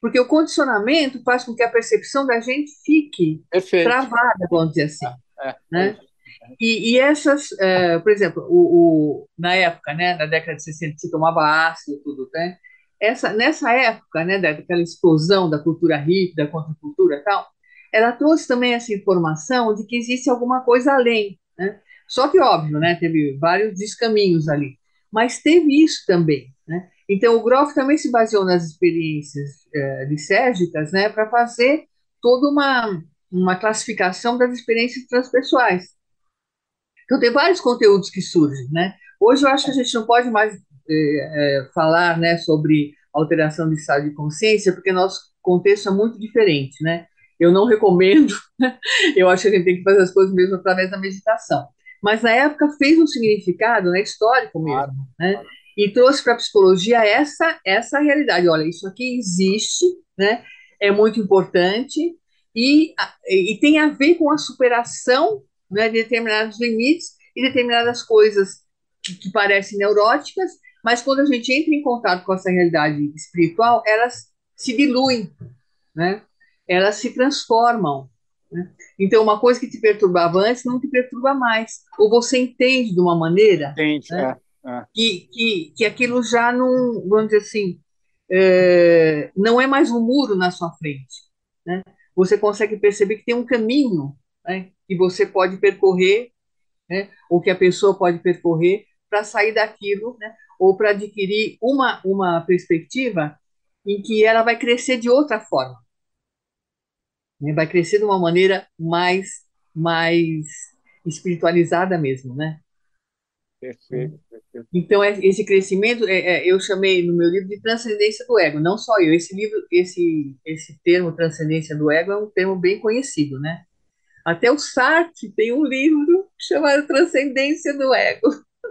Porque o condicionamento faz com que a percepção da gente fique Perfeito. travada, vamos dizer assim, É, é né? isso. E, e essas, é, por exemplo, o, o- na época, né, na década de sessenta, se tomava ácido e tudo, né? Essa, nessa época, né, daquela explosão da cultura hippie, da contracultura e tal, ela trouxe também essa informação de que existe alguma coisa além, né? Só que, óbvio, né, teve vários descaminhos ali, mas teve isso também, né? Então, o Groff também se baseou nas experiências eh, lisérgicas, né, para fazer toda uma, uma classificação das experiências transpessoais. Então, tem vários conteúdos que surgem, né? Hoje eu acho que a gente não pode mais eh, eh, falar, né, sobre alteração de estado de consciência, porque nosso contexto é muito diferente, né? Eu não recomendo, eu acho que a gente tem que fazer as coisas mesmo através da meditação. Mas na época fez um significado, né, histórico mesmo, Claro, né? claro. E trouxe para a psicologia essa, essa realidade. Olha, isso aqui existe, né? É muito importante e, e tem a ver com a superação, né, de determinados limites e determinadas coisas que, que parecem neuróticas, mas quando a gente entra em contato com essa realidade espiritual, elas se diluem, né? Elas se transformam, né? Então, uma coisa que te perturbava antes não te perturba mais. Ou você entende de uma maneira, Entende? né, É, é. que, que, que aquilo já não, vamos dizer assim, é, não é mais um muro na sua frente, né? Você consegue perceber que tem um caminho, né, que você pode percorrer, né, ou que a pessoa pode percorrer para sair daquilo, né, ou para adquirir uma, uma perspectiva em que ela vai crescer de outra forma, né, vai crescer de uma maneira mais, mais espiritualizada mesmo, né? Perfeito, perfeito. Então, é- esse crescimento, é, é, eu chamei no meu livro de transcendência do ego, não só eu. Esse livro, esse, esse termo transcendência do ego é um termo bem conhecido, né? Até o Sartre tem um livro chamado Transcendência do Ego.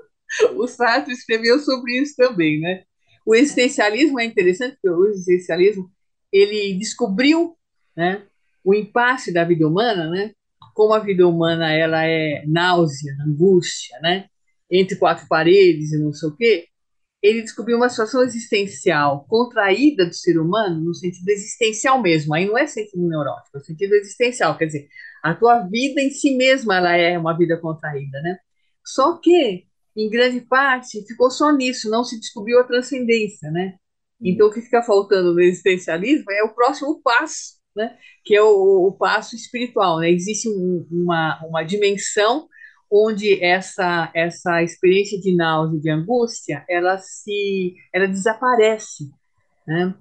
O Sartre escreveu sobre isso também, né? O existencialismo é interessante, porque o existencialismo ele descobriu, né, o impasse da vida humana, né? Como a vida humana ela é náusea, angústia, né? Entre quatro paredes e não sei o quê. Ele descobriu uma situação existencial contraída do ser humano no sentido existencial mesmo. Aí não é sentido neurótico, é sentido existencial. Quer dizer, a tua vida em si mesma ela é uma vida contraída, né? Só que, em grande parte, ficou só nisso, não se descobriu a transcendência, né? Hum. Então, o que fica faltando no existencialismo é o próximo passo, né? Que é o, o passo espiritual, né? Existe um, uma, uma dimensão onde essa essa experiência de náusea, de angústia, ela se ela desaparece, né?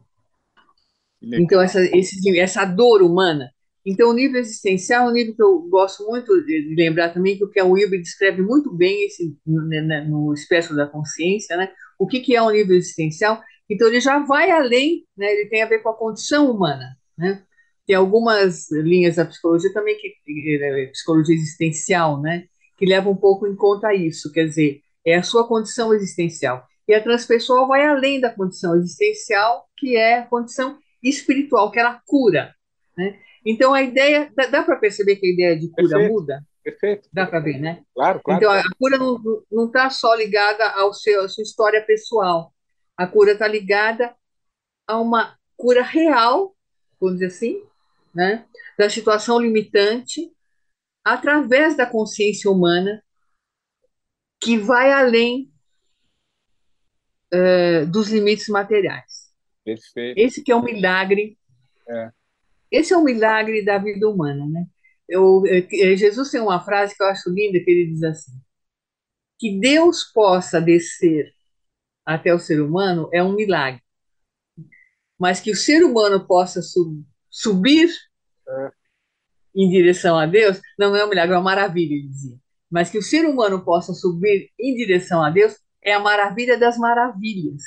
Que Então legal. essa esse, essa dor humana. Então o nível existencial é um nível que eu gosto muito de lembrar também que o que a Wilber descreve muito bem esse no, né, no espectro da consciência, né? O que que é um nível existencial? Então ele já vai além, né? Ele tem a ver com a condição humana, né? Tem algumas linhas da psicologia também que é psicologia existencial, né? Que leva um pouco em conta isso, quer dizer, é a sua condição existencial. E a transpessoal vai além da condição existencial, que é a condição espiritual, que ela cura, né? Então a ideia, dá, dá para perceber que a ideia de cura Perfeito, muda? perfeito, Dá para perfeito. ver, né? Claro, claro, Então a, claro. a cura não não está só ligada ao seu, à sua história pessoal. A cura está ligada a uma cura real, vamos dizer assim, né? Da situação limitante, através da consciência humana, que vai além eh, dos limites materiais. Perfeito. Esse que é o milagre, É. esse é o milagre da vida humana, né? Eu, eh, Jesus tem uma frase que eu acho linda, que ele diz assim, que Deus possa descer até o ser humano é um milagre, mas que o ser humano possa sub, subir É. em direção a Deus não é um milagre, é uma maravilha, ele dizia. Mas que o ser humano possa subir em direção a Deus é a maravilha das maravilhas,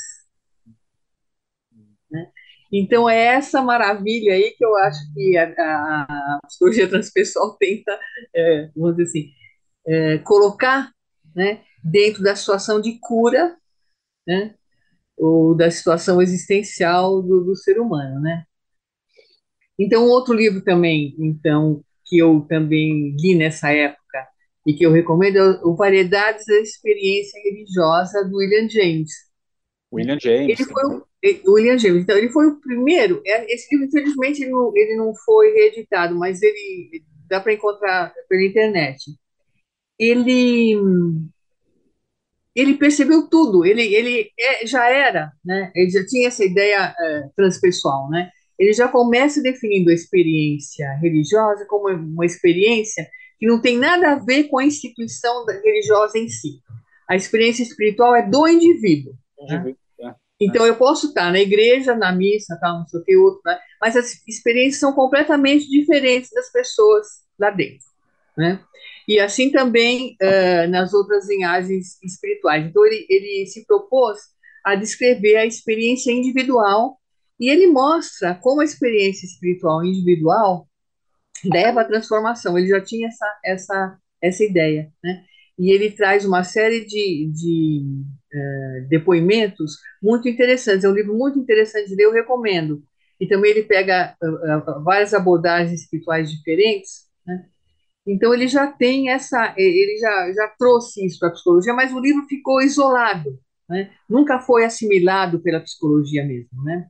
né? Então é essa maravilha aí que eu acho que a, a, a psicologia transpessoal tenta, é, vamos dizer assim, é, colocar, né, dentro da situação de cura, né, ou da situação existencial do, do ser humano, né? Então, outro livro também, então, que eu também li nessa época e que eu recomendo é o Variedades da Experiência Religiosa, do William James. William James. Ele foi o, o William James, então ele foi o primeiro. Esse livro, infelizmente, ele não, ele não foi reeditado, mas ele dá para encontrar pela internet. Ele ele percebeu tudo, ele, ele é, já era, né? Ele já tinha essa ideia é, transpessoal, né? Ele já começa definindo a experiência religiosa como uma experiência que não tem nada a ver com a instituição religiosa em si. A experiência espiritual é do indivíduo. Né? Então, eu posso estar na igreja, na missa, tal, não sei o que, outro, né? Mas as experiências são completamente diferentes das pessoas lá dentro. Né? E assim também uh, nas outras linhagens espirituais. Então, ele, ele se propôs a descrever a experiência individual e ele mostra como a experiência espiritual individual leva à transformação. Ele já tinha essa, essa, essa ideia, né? E ele traz uma série de, de uh, depoimentos muito interessantes. É um livro muito interessante de ler, eu recomendo. E também ele pega uh, uh, várias abordagens espirituais diferentes, né? Então ele já tem essa, ele já, já trouxe isso para a psicologia, mas o livro ficou isolado, né? Nunca foi assimilado pela psicologia mesmo, né?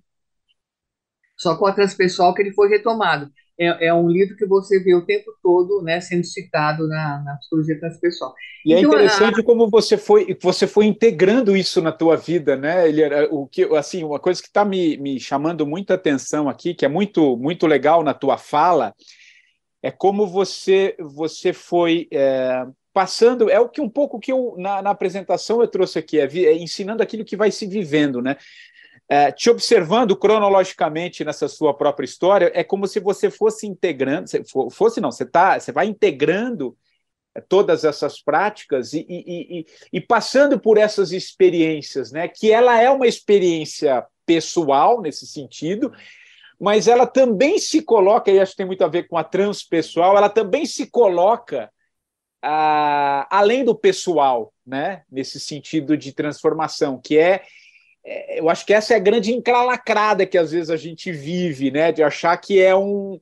Só com a transpessoal que ele foi retomado. É, é um livro que você vê o tempo todo, né, sendo citado na, na psicologia transpessoal. E então, é interessante a... como você foi, você foi integrando isso na tua vida, né? Ele era o que, assim, uma coisa que está me, me chamando muita atenção aqui, que é muito, muito legal na tua fala. É como você, você foi é, passando, é o que um pouco que eu, na, na apresentação eu trouxe aqui, é, é ensinando aquilo que vai se vivendo, né? É, te observando cronologicamente nessa sua própria história, é como se você fosse integrando, fosse não, você, tá, você vai integrando todas essas práticas e, e, e, e passando por essas experiências, né? Que ela é uma experiência pessoal nesse sentido, mas ela também se coloca, e acho que tem muito a ver com a transpessoal, ela também se coloca ah, além do pessoal, né? Nesse sentido de transformação, que é, é, eu acho que essa é a grande encralacrada que às vezes a gente vive, né? De achar que é um...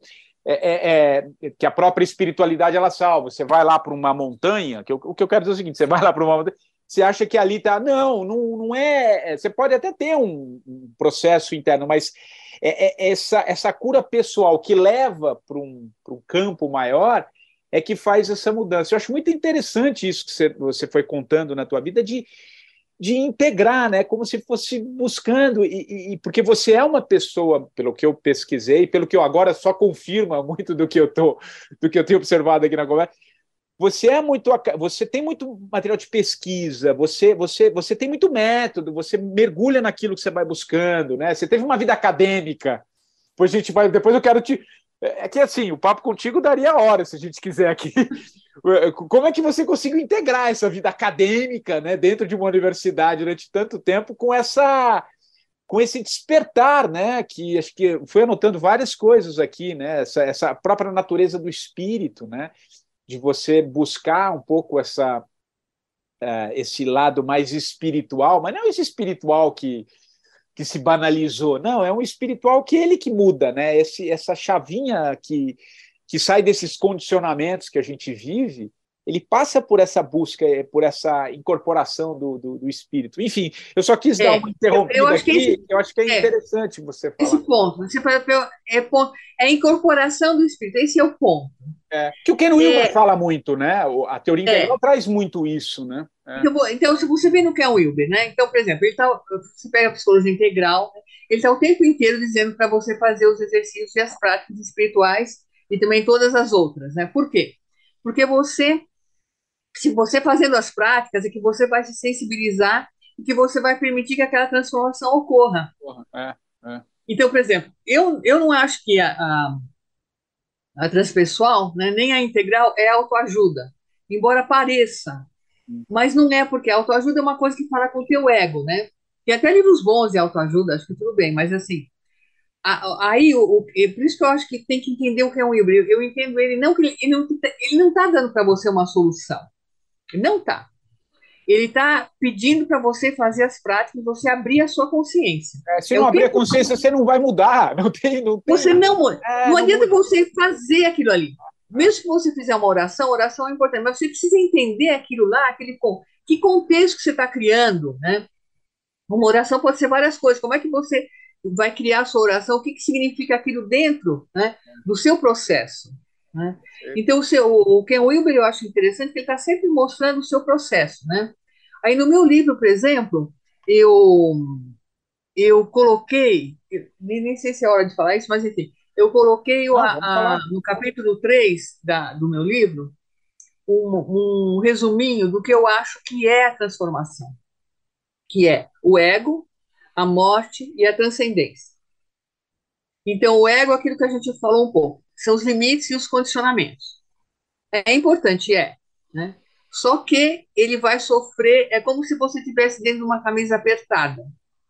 É, é, é, que a própria espiritualidade ela salva. Você vai lá para uma montanha, que eu, o que eu quero dizer é o seguinte, você vai lá para uma montanha, você acha que ali está... Não, não, não é... Você pode até ter um, um processo interno, mas é, é essa, essa cura pessoal que leva para um, para um campo maior é que faz essa mudança. Eu acho muito interessante isso que você, você foi contando na tua vida, de, de integrar, né? Como se fosse buscando, e, e, porque você é uma pessoa, pelo que eu pesquisei, pelo que eu agora só confirma muito do que eu, tô, do que eu tenho observado aqui na conversa, você é muito, você tem muito material de pesquisa, você, você, você tem muito método, você mergulha naquilo que você vai buscando, né? Você teve uma vida acadêmica, depois a gente vai, depois eu quero te... É que assim, o papo contigo daria hora, se a gente quiser aqui. Como é que você conseguiu integrar essa vida acadêmica, né, dentro de uma universidade durante tanto tempo com essa... com esse despertar, né, que acho que fui anotando várias coisas aqui, né, essa, essa própria natureza do espírito, né, de você buscar um pouco essa, uh, esse lado mais espiritual, mas não esse espiritual que, que se banalizou, não, é um espiritual que ele que muda, né, esse, essa chavinha que, que sai desses condicionamentos que a gente vive, ele passa por essa busca, por essa incorporação do, do, do espírito. Enfim, eu só quis é, dar uma interrompida eu, eu acho aqui, que esse, eu acho que é, é interessante você falar. Esse ponto, você é, ponto, é a incorporação do espírito, esse é o ponto. É, que o Ken Wilber é, fala muito, né? A teoria integral é. traz muito isso, né? É. Então, então, se você vê no Ken Wilber, né? Então, por exemplo, ele tá, você pega a psicologia integral, ele está o tempo inteiro dizendo para você fazer os exercícios e as práticas espirituais e também todas as outras, né? Por quê? Porque você, se você fazendo as práticas, é que você vai se sensibilizar e que você vai permitir que aquela transformação ocorra. É, é. Então, por exemplo, eu, eu não acho que a, a A transpessoal, né, nem a integral é autoajuda, embora pareça, mas não é, porque a autoajuda é uma coisa que fala com o teu ego, né? Tem até livros bons de autoajuda, acho que tudo bem, mas assim, a, aí, o, o, por isso que eu acho que tem que entender o que é um híbrido. Eu, eu entendo ele, não que ele, ele não ele não está dando para você uma solução, ele não está. Ele está pedindo para você fazer as práticas e você abrir a sua consciência. É, se não abrir a consciência, você não vai mudar. Não tem, não tem... Você não muda. É, não adianta não você fazer aquilo ali. Mesmo que você fizer uma oração, oração é importante, mas você precisa entender aquilo lá, aquele, que contexto que você está criando, né? Uma oração pode ser várias coisas. Como é que você vai criar a sua oração? O que, que significa aquilo dentro, né, do seu processo? Né? Então, o, seu, o Ken Wilber eu acho interessante que ele está sempre mostrando o seu processo. Né? Aí no meu livro, por exemplo, eu, eu coloquei, nem, nem sei se é hora de falar isso, mas enfim, eu coloquei o- Não, a, vamos a- falar. no capítulo três da, do meu livro um, um resuminho do que eu acho que é a transformação, que é o ego, a morte e a transcendência. Então, o ego é aquilo que a gente falou um pouco, são os limites e os condicionamentos. É importante, é, né? Só que ele vai sofrer, é como se você estivesse dentro de uma camisa apertada.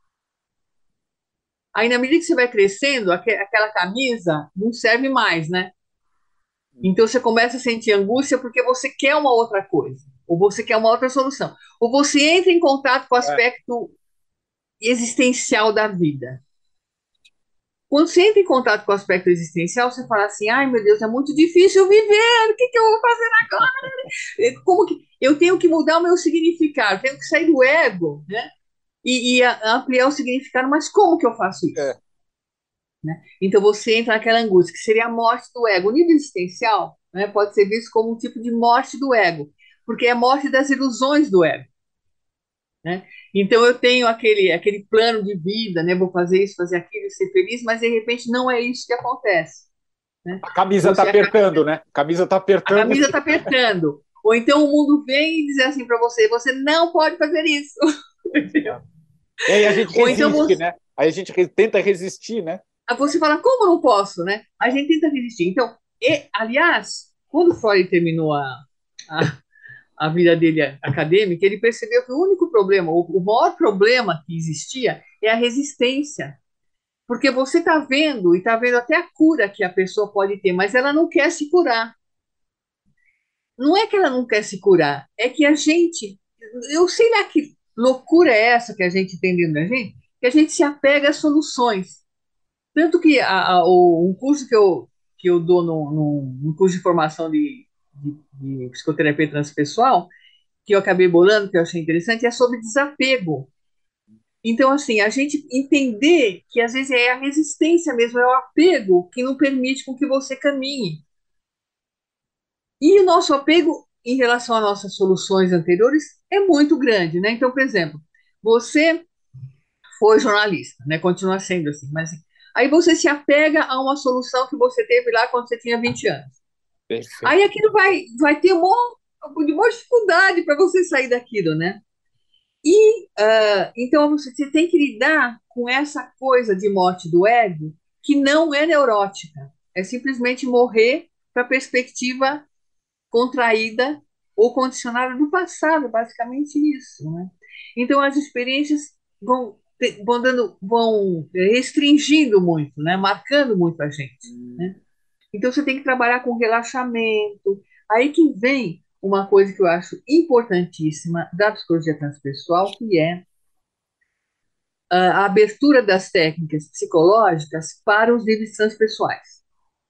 Aí, na medida que você vai crescendo, aque- aquela camisa não serve mais, né? Então, você começa a sentir angústia porque você quer uma outra coisa, ou você quer uma outra solução, ou você entra em contato com o É, aspecto existencial da vida. Quando você entra em contato com o aspecto existencial, você fala assim: ai meu Deus, é muito difícil viver, o que, que eu vou fazer agora? Como que eu tenho que mudar o meu significado, eu tenho que sair do ego, né? E, e a- ampliar o significado, mas como que eu faço é. isso? Né? Então você entra naquela angústia, que seria a morte do ego. O nível existencial, né, pode ser visto como um tipo de morte do ego, porque é a morte das ilusões do ego. Né? Então eu tenho aquele, aquele plano de vida, né? Vou fazer isso, fazer aquilo, ser feliz, mas de repente não é isso que acontece. Né? A camisa está Você, a, apertando, né? A camisa está a apertando. camisa está apertando. Ou então o mundo vem e diz assim para você: você não pode fazer isso. E aí a gente Ou então resiste, você, né? Aí a gente re- tenta resistir, né? você fala: como não posso? Né? A gente tenta resistir. Então, e, aliás, quando Freud terminou a, a, a vida dele acadêmica, ele percebeu que o único problema, o, o maior problema que existia é a resistência. Porque você está vendo, e está vendo até a cura que a pessoa pode ter, mas ela não quer se curar. Não é que ela não quer se curar, é que a gente, eu sei lá que loucura é essa que a gente tem dentro da gente, que a gente se apega às soluções. Tanto que a, a, o, um curso que eu, que eu dou no, no, no curso de formação de, de, de psicoterapia transpessoal, que eu acabei bolando, que eu achei interessante, é sobre desapego. Então, assim, a gente entender que às vezes é a resistência mesmo, é o apego que não permite com que você caminhe. E o nosso apego em relação às nossas soluções anteriores é muito grande, né? Então, por exemplo, você foi jornalista, né? Continua sendo assim, mas assim, aí você se apega a uma solução que você teve lá quando você tinha vinte anos. Aí Perfeito. aquilo vai, vai ter uma, uma dificuldade para você sair daquilo, né? E uh, então você, você tem que lidar com essa coisa de morte do ego que não é neurótica, é simplesmente morrer para a perspectiva contraída ou condicionada do passado, basicamente isso, né? Então as experiências vão, vão dando, vão restringindo muito, né? Marcando muito a gente, né? Então você tem que trabalhar com relaxamento. Aí que vem uma coisa que eu acho importantíssima da psicologia transpessoal, que é a abertura das técnicas psicológicas para os níveis transpessoais.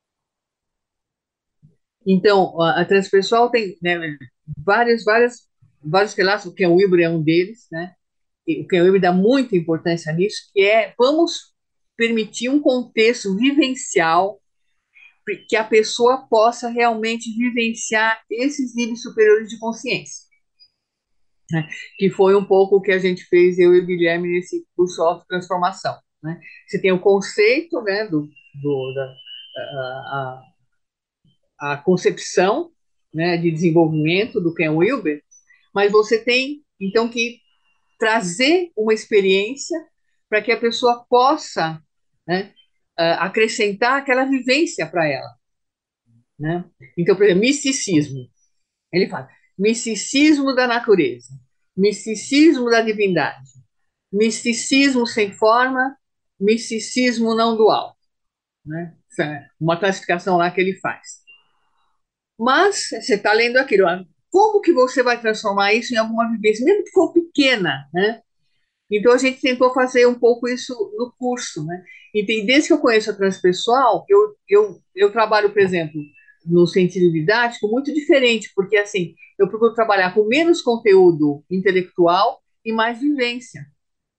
Então, a, a transpessoal tem, né, várias, várias, vários relatos, o Ken Wilber é um deles, né? E o Ken Wilber dá muita importância nisso, que é vamos permitir um contexto vivencial que a pessoa possa realmente vivenciar esses níveis superiores de consciência, né? Que foi um pouco o que a gente fez, eu e o Guilherme, nesse curso Autotransformação, né? Você tem o conceito, né, do, do da, a, a, a concepção, né, de desenvolvimento do Ken Wilber, mas você tem, então, que trazer uma experiência para que a pessoa possa, né, acrescentar aquela vivência para ela, né? Então, por exemplo, misticismo. Ele fala misticismo da natureza, misticismo da divindade, misticismo sem forma, misticismo não dual, né? Essa é uma classificação lá que ele faz. Mas você está lendo aquilo, como que você vai transformar isso em alguma vivência, mesmo que for pequena, né? Então a gente tentou fazer um pouco isso no curso, né? E tem, desde que eu conheço a transpessoal, eu, eu, eu trabalho, por exemplo, no sentido didático, muito diferente, porque assim, eu procuro trabalhar com menos conteúdo intelectual e mais vivência.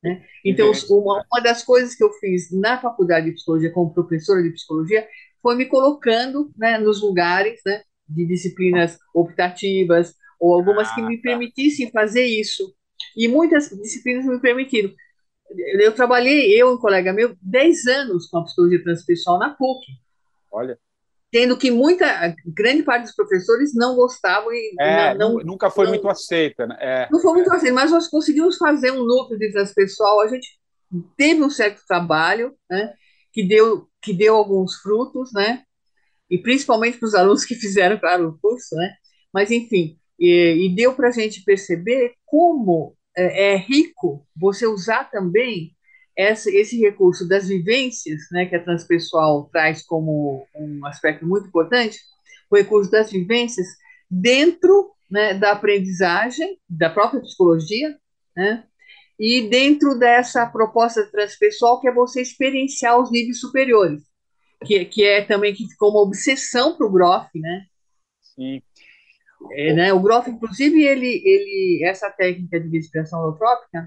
né? Então, uma, uma das coisas que eu fiz na faculdade de psicologia, como professora de psicologia, foi me colocando, né, nos lugares, né, de disciplinas optativas, ou algumas que Ah, me tá. permitissem fazer isso. E muitas disciplinas me permitiram. Eu trabalhei, eu e um colega meu, dez anos com a psicologia transpessoal na PUC, Olha. tendo que muita, grande parte dos professores não gostavam e, e não, É, nu- não, nunca foi muito não, aceita, né? É, não foi muito assim, mas nós conseguimos fazer um núcleo de transpessoal, a gente teve um certo trabalho, né, que deu, que deu alguns frutos, né, e principalmente para os alunos que fizeram, claro, o curso, né, mas enfim, e, e deu para a gente perceber como é, é rico você usar também essa, esse recurso das vivências, né, que a transpessoal traz como um aspecto muito importante, o recurso das vivências dentro, né, da aprendizagem, da própria psicologia, né, e dentro dessa proposta transpessoal que é você experienciar os níveis superiores, que, que é também que ficou uma obsessão para o Groff, né? sim. É, né? O Groff, inclusive, ele, ele, essa técnica de respiração holotrópica,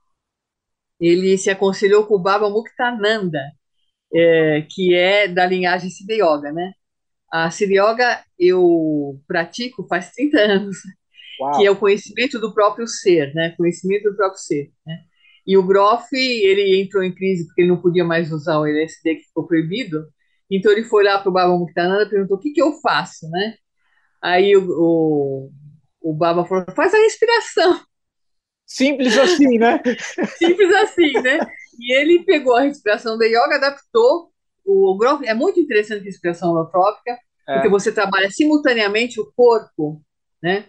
ele se aconselhou com o Baba Muktananda, é, que é da linhagem Siddha Yoga, né? A Siddha Yoga eu pratico faz trinta anos, que é Uau. o conhecimento do próprio ser, né? Conhecimento do próprio ser, né? E o Groff, ele entrou em crise porque ele não podia mais usar o L S D que ficou proibido. Então ele foi lá para o Baba Muktananda e perguntou: o que que eu faço, né? Aí o, o, o Baba falou: faz a respiração, Simples assim, né? simples assim, né? E ele pegou a respiração da yoga, adaptou. O Groff é muito interessante a respiração holotrópica, porque É. você trabalha simultaneamente o corpo, né?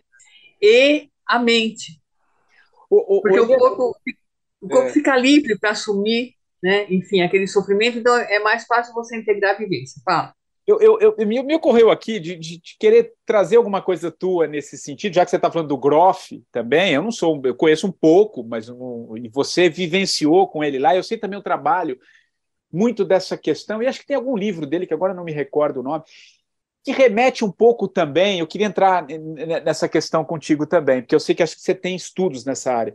E a mente. O, o, o Porque o Elias, corpo, o corpo é, fica livre para assumir, né? Enfim, aquele sofrimento, então é mais fácil você integrar a vivência. Fala. eu, eu, eu- me, me ocorreu aqui de, de- de querer trazer alguma coisa tua nesse sentido, já que você está falando do Groff também. Eu não sou, eu conheço um pouco, mas não- e você vivenciou com ele lá. Eu sei também o trabalho muito dessa questão, e acho que tem algum livro dele, que agora não me recordo o nome, que remete um pouco também. Eu queria entrar nessa questão contigo também, porque eu sei que acho que você tem estudos nessa área.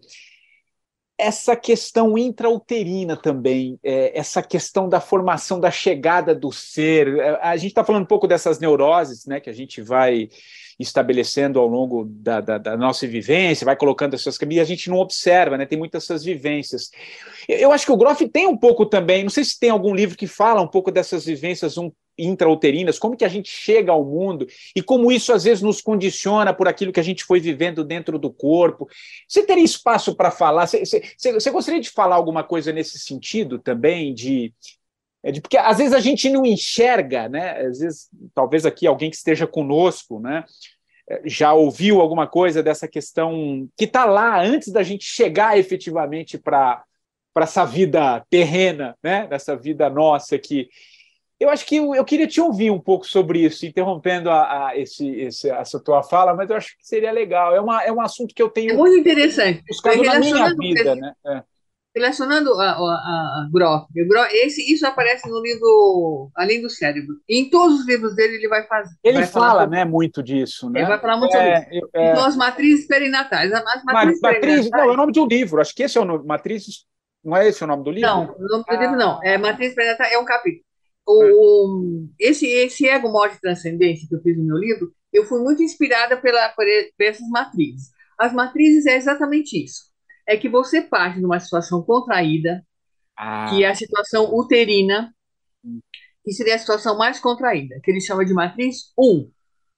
Essa questão intrauterina também, é, essa questão da formação da chegada do ser. É, a gente está falando um pouco dessas neuroses, né, que a gente vai estabelecendo ao longo da, da, da nossa vivência, vai colocando essas caminhas, e a gente não observa, né, tem muitas essas vivências. Eu acho que o Groff tem um pouco também, não sei se tem algum livro que fala um pouco dessas vivências um, intrauterinas, como que a gente chega ao mundo e como isso às vezes nos condiciona por aquilo que a gente foi vivendo dentro do corpo. Você teria espaço para falar? Você, você, você gostaria de falar alguma coisa nesse sentido também, de, de porque às vezes a gente não enxerga, né? Às vezes, talvez aqui alguém que esteja conosco, né, já ouviu alguma coisa dessa questão que está lá antes da gente chegar efetivamente para para essa vida terrena, né? Dessa vida nossa aqui. Eu acho que eu, eu queria te ouvir um pouco sobre isso, interrompendo a, a esse, esse, essa tua fala, mas eu acho que seria legal. É, uma, é um assunto que eu É tenho muito interessante. buscado na minha Relacionando vida, né? É. Relacionando a, a, a Groff, o Groff, esse, isso aparece no livro Além do Cérebro. Em todos os livros dele, ele vai, faz, Ele vai falar fala, sobre, né, muito disso, ele né? vai falar muito sobre isso. É, eu- Então, é, as matrizes perinatais. As matrizes Matriz, não, é o perinatais, nome de um livro. Acho que esse é o nome. Matriz, não é esse o nome do livro? não, o nome do livro não. É Ah, Matriz perinatal é um capítulo. é. O, o- esse, esse Ego, Morte e Transcendência que eu fiz no meu livro, eu fui muito inspirada pela, por, e- por essas matrizes. As matrizes é exatamente isso. É que você parte de uma situação contraída, que é Ah, a situação uterina, que seria a situação mais contraída, que ele chama de matriz um.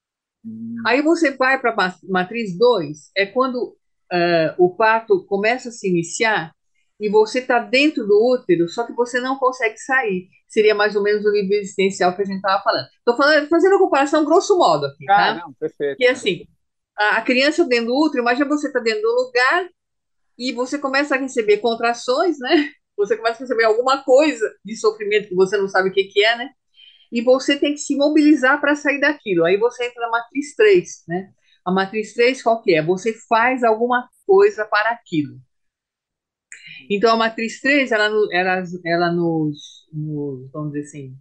hum, Aí você vai para a matriz dois, é quando eh, o parto começa a se iniciar e você está dentro do útero, só que você não consegue sair. Seria mais ou menos o nível existencial que a gente estava falando. Estou falando, fazendo a comparação grosso modo aqui, ah, tá? não, perfeito. Que é assim, a, a criança dentro do útero, imagina você está dentro do lugar e você começa a receber contrações, né? Você começa a receber alguma coisa de sofrimento que você não sabe o que que é, né? E você tem que se mobilizar para sair daquilo. Aí você entra na matriz três, né? A matriz três qual que é? Você faz alguma coisa para aquilo. Então a matriz três ela, ela, ela nos, nos, vamos dizer assim,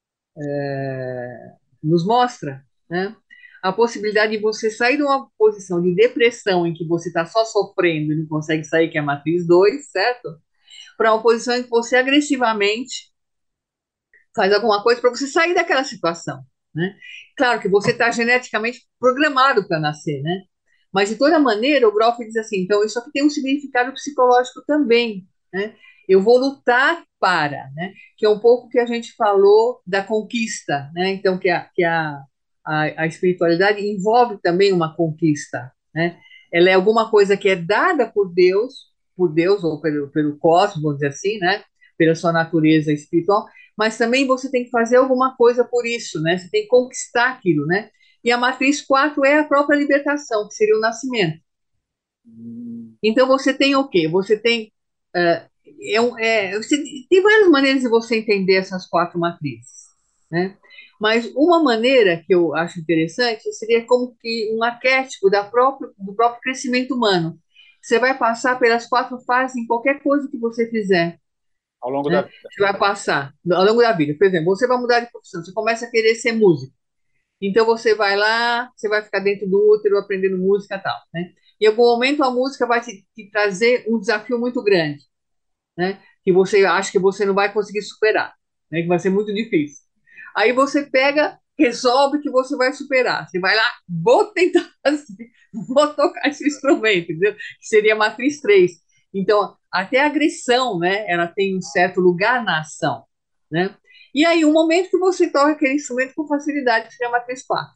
nos mostra, né, a possibilidade de você sair de uma posição de depressão em que você está só sofrendo e não consegue sair, que é a matriz dois, certo? para uma posição em que você agressivamente faz alguma coisa para você sair daquela situação, né? Claro que você está geneticamente programado para nascer, né? Mas, de toda maneira, o Groff diz assim, então isso aqui tem um significado psicológico também, né? Eu vou lutar para, né? Que é um pouco que a gente falou da conquista, né? Então, que a, que a, a, a espiritualidade envolve também uma conquista, né? Ela é alguma coisa que é dada por Deus, por Deus ou pelo, pelo cosmos, vamos dizer assim, né? Pela sua natureza espiritual, mas também você tem que fazer alguma coisa por isso, né? Você tem que conquistar aquilo, né? E a matriz quatro é a própria libertação, que seria o nascimento. Então você tem o quê? Você tem uh, é, um- é, você, tem várias maneiras de você entender essas quatro matrizes, né? Mas uma maneira que eu acho interessante seria como que um arquétipo da próprio, do próprio crescimento humano. Você vai passar pelas quatro fases em qualquer coisa que você fizer, Ao longo da né? vida. Você vai passar ao longo da vida. Por exemplo, você vai mudar de profissão, você começa a querer ser músico. Então você vai lá, você vai ficar dentro do útero aprendendo música e tal, né? Em algum momento a música vai te, te trazer um desafio muito grande, né? Que você acha que você não vai conseguir superar, né? Que vai ser muito difícil. Aí você pega, resolve que você vai superar. Você vai lá, vou tentar fazer, vou tocar esse instrumento, entendeu? Que seria a matriz três. Então, até a agressão, né? Ela tem um certo lugar na ação, né? E aí, um momento que você toca aquele instrumento com facilidade, que seria a matriz quatro.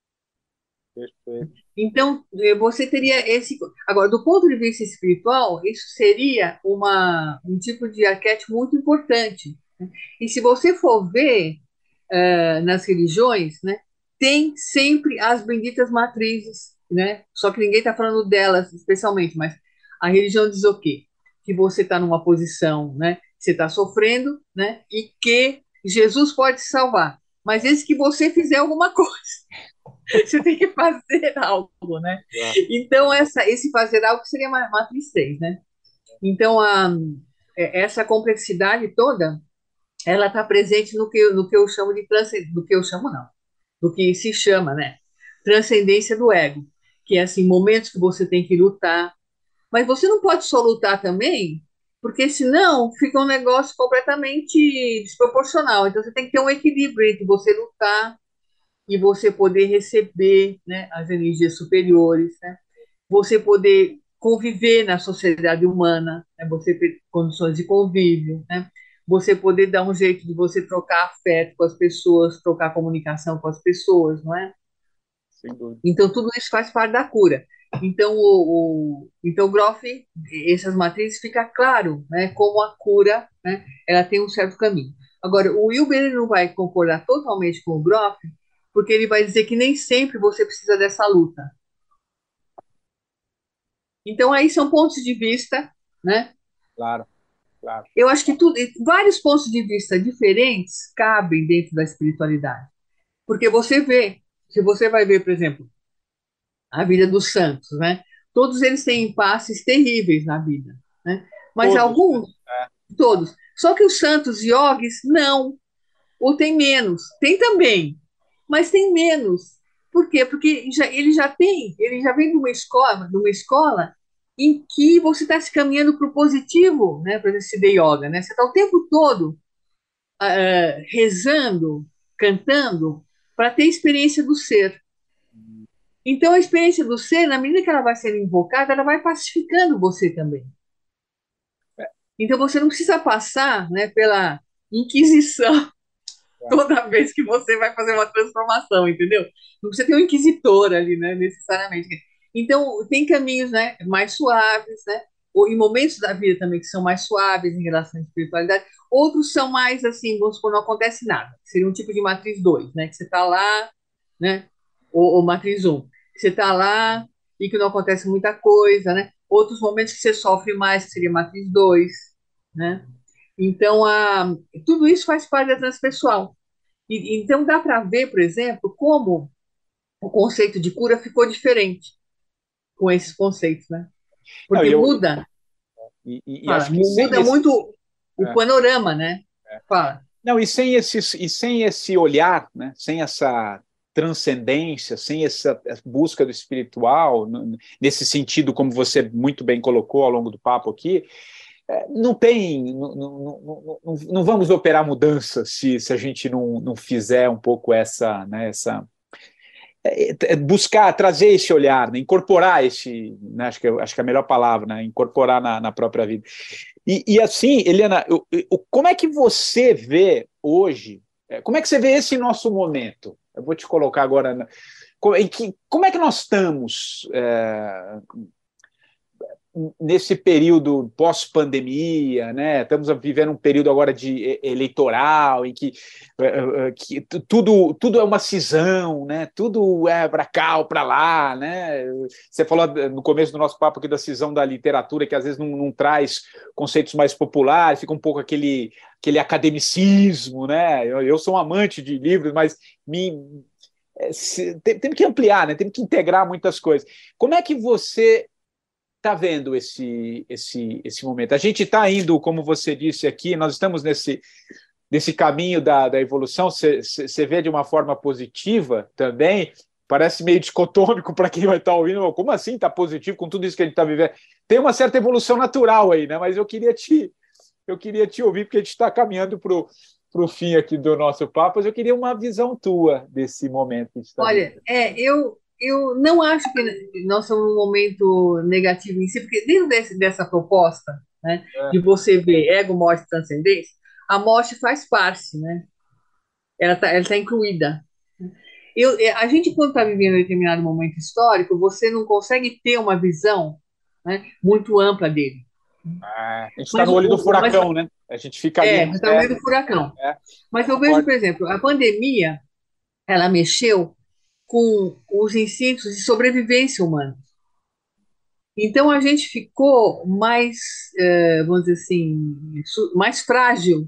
Perfeito. Então, eh, você teria esse. Agora, do ponto de vista espiritual, isso seria uma, um tipo de arquétipo muito importante. Né? E se você for ver eh, nas religiões, né, tem sempre as benditas matrizes, né? Só que ninguém está falando delas especialmente, mas a religião diz o quê? Que você está numa posição, né? Você está sofrendo, né? E que Jesus pode te salvar. Mas esse que você fizer alguma coisa. Você tem que fazer algo, né? Ah, Então, essa, esse fazer algo seria uma matriz três, né? Então, a, é, essa complexidade toda, ela está presente no que, no que eu chamo de transcendência, do que eu chamo não, do que se chama, né? Transcendência do ego, que é assim, momentos que você tem que lutar, mas você não pode só lutar também, porque senão fica um negócio completamente desproporcional. Então, você tem que ter um equilíbrio entre você lutar e você poder receber, né, as energias superiores, né? Você poder conviver na sociedade humana, né? Você ter condições de convívio, né? Você poder dar um jeito de você trocar afeto com as pessoas, trocar comunicação com as pessoas, não é? sem dúvida. Então, tudo isso faz parte da cura. Então, o, o, então Groff, essas matrizes, fica claro, né, como a cura, né, ela tem um certo caminho. Agora, o Wilber ele não vai concordar totalmente com o Groff, porque ele vai dizer que nem sempre você precisa dessa luta. Então, aí são pontos de vista, né? Claro, claro. Eu acho que tudo, vários pontos de vista diferentes cabem dentro da espiritualidade. Porque você vê, se você vai ver, por exemplo, a vida dos santos, né? Todos eles têm impasses terríveis na vida, né? Mas Todos, né? alguns, todos. Só que os santos yogis, não. Ou tem menos. Tem também, mas tem menos. Por quê? Porque já, ele já tem, ele já vem de uma escola, de uma escola em que você está se caminhando para o positivo, né? Para esse Siddha Yoga, né? Você está o tempo todo uh, rezando, cantando, para ter experiência do ser. Então, a experiência do ser, na medida que ela vai sendo invocada, ela vai pacificando você também. Então, você não precisa passar, né, pela inquisição toda vez que você vai fazer uma transformação, entendeu? Não precisa ter um inquisitor ali, né, necessariamente. Então, tem caminhos, né, mais suaves, né, ou em momentos da vida também que são mais suaves em relação à espiritualidade. Outros são mais, assim, vamos supor, não acontece nada. Seria um tipo de matriz dois, né, que você está lá, né, ou, ou matriz um, que você está lá e que não acontece muita coisa, né. Outros momentos que você sofre mais, que seria matriz dois, né. Então, a, tudo isso faz parte da transpessoal. E, então, dá para ver, por exemplo, como o conceito de cura ficou diferente com esses conceitos, né? Não, Porque eu, muda, e, e- e fala, acho que sem muda esse, muito o é, panorama, né? Fala. não, e sem esse, e sem esse olhar, né? Sem essa transcendência, sem essa busca do espiritual, n- nesse sentido, como você muito bem colocou ao longo do papo aqui, não tem, não, não, não, não, não vamos operar mudança se, se a gente não, não fizer um pouco essa, né, essa é, buscar trazer esse olhar, né, incorporar esse, né, acho que acho que é a melhor palavra, né, incorporar na, na própria vida. E, e assim, Eliana, eu, eu, como é que você vê hoje? Como é que você vê esse nosso momento? Eu vou te colocar agora. Em que, como é que nós estamos? É, nesse período pós-pandemia, né? Estamos vivendo um período agora de eleitoral em que, que tudo, tudo é uma cisão, né? Tudo é para cá ou para lá, né? Você falou no começo do nosso papo aqui da cisão da literatura, que às vezes não, não traz conceitos mais populares, fica um pouco aquele, aquele academicismo, né? Eu, eu sou um amante de livros, mas me temos que ampliar, né? Temos que integrar muitas coisas. Como é que você está vendo esse, esse, esse momento? A gente está indo, como você disse aqui, nós estamos nesse, nesse caminho da, da evolução. Você vê de uma forma positiva também? Parece meio dicotômico para quem vai estar tá ouvindo. Como assim está positivo com tudo isso que a gente está vivendo? Tem uma certa evolução natural aí, né? Mas eu queria te, eu queria te ouvir, porque a gente está caminhando para o fim aqui do nosso papo, mas eu queria uma visão tua desse momento que a gente está Olha, vivendo. é, eu, eu não acho que nós estamos num momento negativo em si, porque dentro desse, dessa proposta, né, É. de você ver ego, morte e transcendência, a morte faz parte, né? Ela está ela tá incluída. Eu, a gente, quando está vivendo um determinado momento histórico, você não consegue ter uma visão, né, muito ampla dele. Ah, a gente está Mas, no olho do o, mas furacão, né? A gente fica ali. é, No está no meio do furacão. é, Mas eu vejo, concordo. por exemplo, a pandemia, ela mexeu com os instintos de sobrevivência humana. Então a gente ficou mais, eh, vamos dizer assim, su- mais frágil.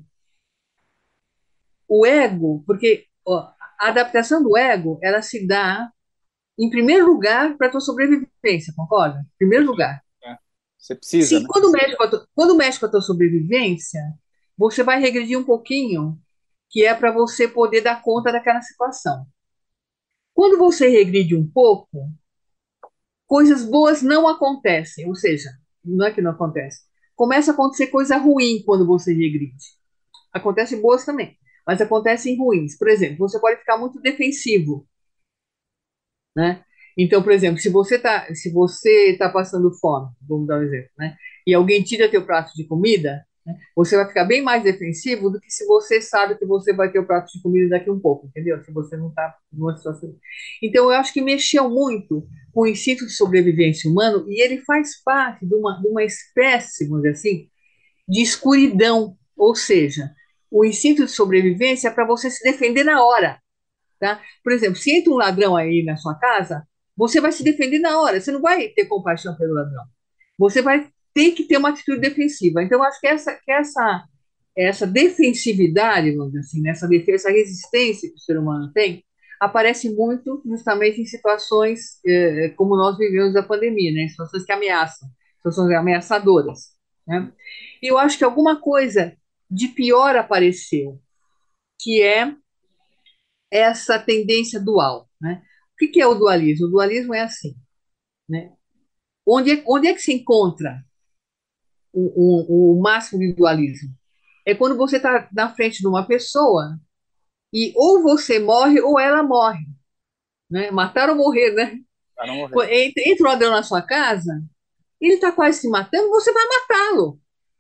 O ego, porque ó, a adaptação do ego, ela se dá, em primeiro lugar, para a tua sobrevivência, concorda? Em primeiro Perfeito. lugar. É. Você precisa, Se né? quando mexe com a tua, quando mexe com a tua sobrevivência, você vai regredir um pouquinho, que é para você poder dar conta daquela situação. Quando você regride um pouco, coisas boas não acontecem, ou seja, não é que não acontece. Começa a acontecer coisa ruim quando você regride. Acontece boas também, mas acontecem ruins. Por exemplo, você pode ficar muito defensivo, né? Então, por exemplo, se você está se você tá passando fome, vamos dar um exemplo, né? E alguém tira teu prato de comida, né? Você vai ficar bem mais defensivo do que se você sabe que você vai ter o prato de comida daqui a um pouco, entendeu? Se você não está numa situação. Então, eu acho que mexeu muito com o instinto de sobrevivência humano e ele faz parte de uma, de uma espécie, vamos dizer assim, de escuridão, ou seja, o instinto de sobrevivência é para você se defender na hora. Tá? Por exemplo, se entra um ladrão aí na sua casa, você vai se defender na hora, você não vai ter compaixão pelo ladrão. Você vai ter que ter uma atitude defensiva. Então, eu acho que essa, que essa, essa defensividade, vamos dizer assim, né, essa defesa, essa resistência que o ser humano tem, aparece muito justamente em situações eh, como nós vivemos da pandemia, né? Situações que ameaçam, situações ameaçadoras. Né? E eu acho que alguma coisa de pior apareceu, que é essa tendência dual. Né? O que, que é o dualismo? O dualismo é assim, né? Onde é, onde é que se encontra o, o, o máximo de dualismo? É quando você está na frente de uma pessoa e ou você morre ou ela morre. Né? Matar ou morrer, né? Para não morrer. Entra, entra o ladrão na sua casa, ele está quase se matando, você vai matá-lo.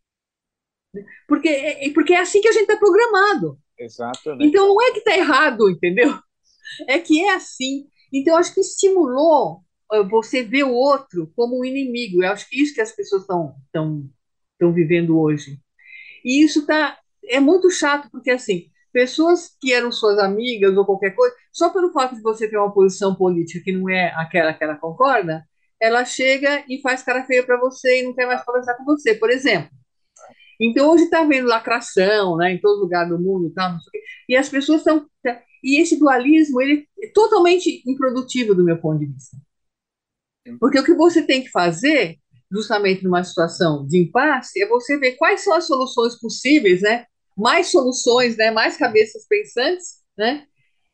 Porque, é, porque é assim que a gente está programado. Exatamente. Então não é que está errado, entendeu? É que é assim. Então, eu acho que estimulou você ver o outro como um inimigo. Eu acho que isso que as pessoas estão estão estão vivendo hoje. E isso tá é muito chato porque assim, pessoas que eram suas amigas ou qualquer coisa, só pelo fato de você ter uma posição política que não é aquela que ela concorda, ela chega e faz cara feia para você e não quer mais conversar com você, por exemplo. Então hoje está havendo lacração, né, em todo lugar do mundo, tá, não sei o quê, e as pessoas estão e esse dualismo ele é totalmente improdutivo do meu ponto de vista. Porque o que você tem que fazer, justamente numa situação de impasse, é você ver quais são as soluções possíveis, né? Mais soluções, né? Mais cabeças pensantes, né?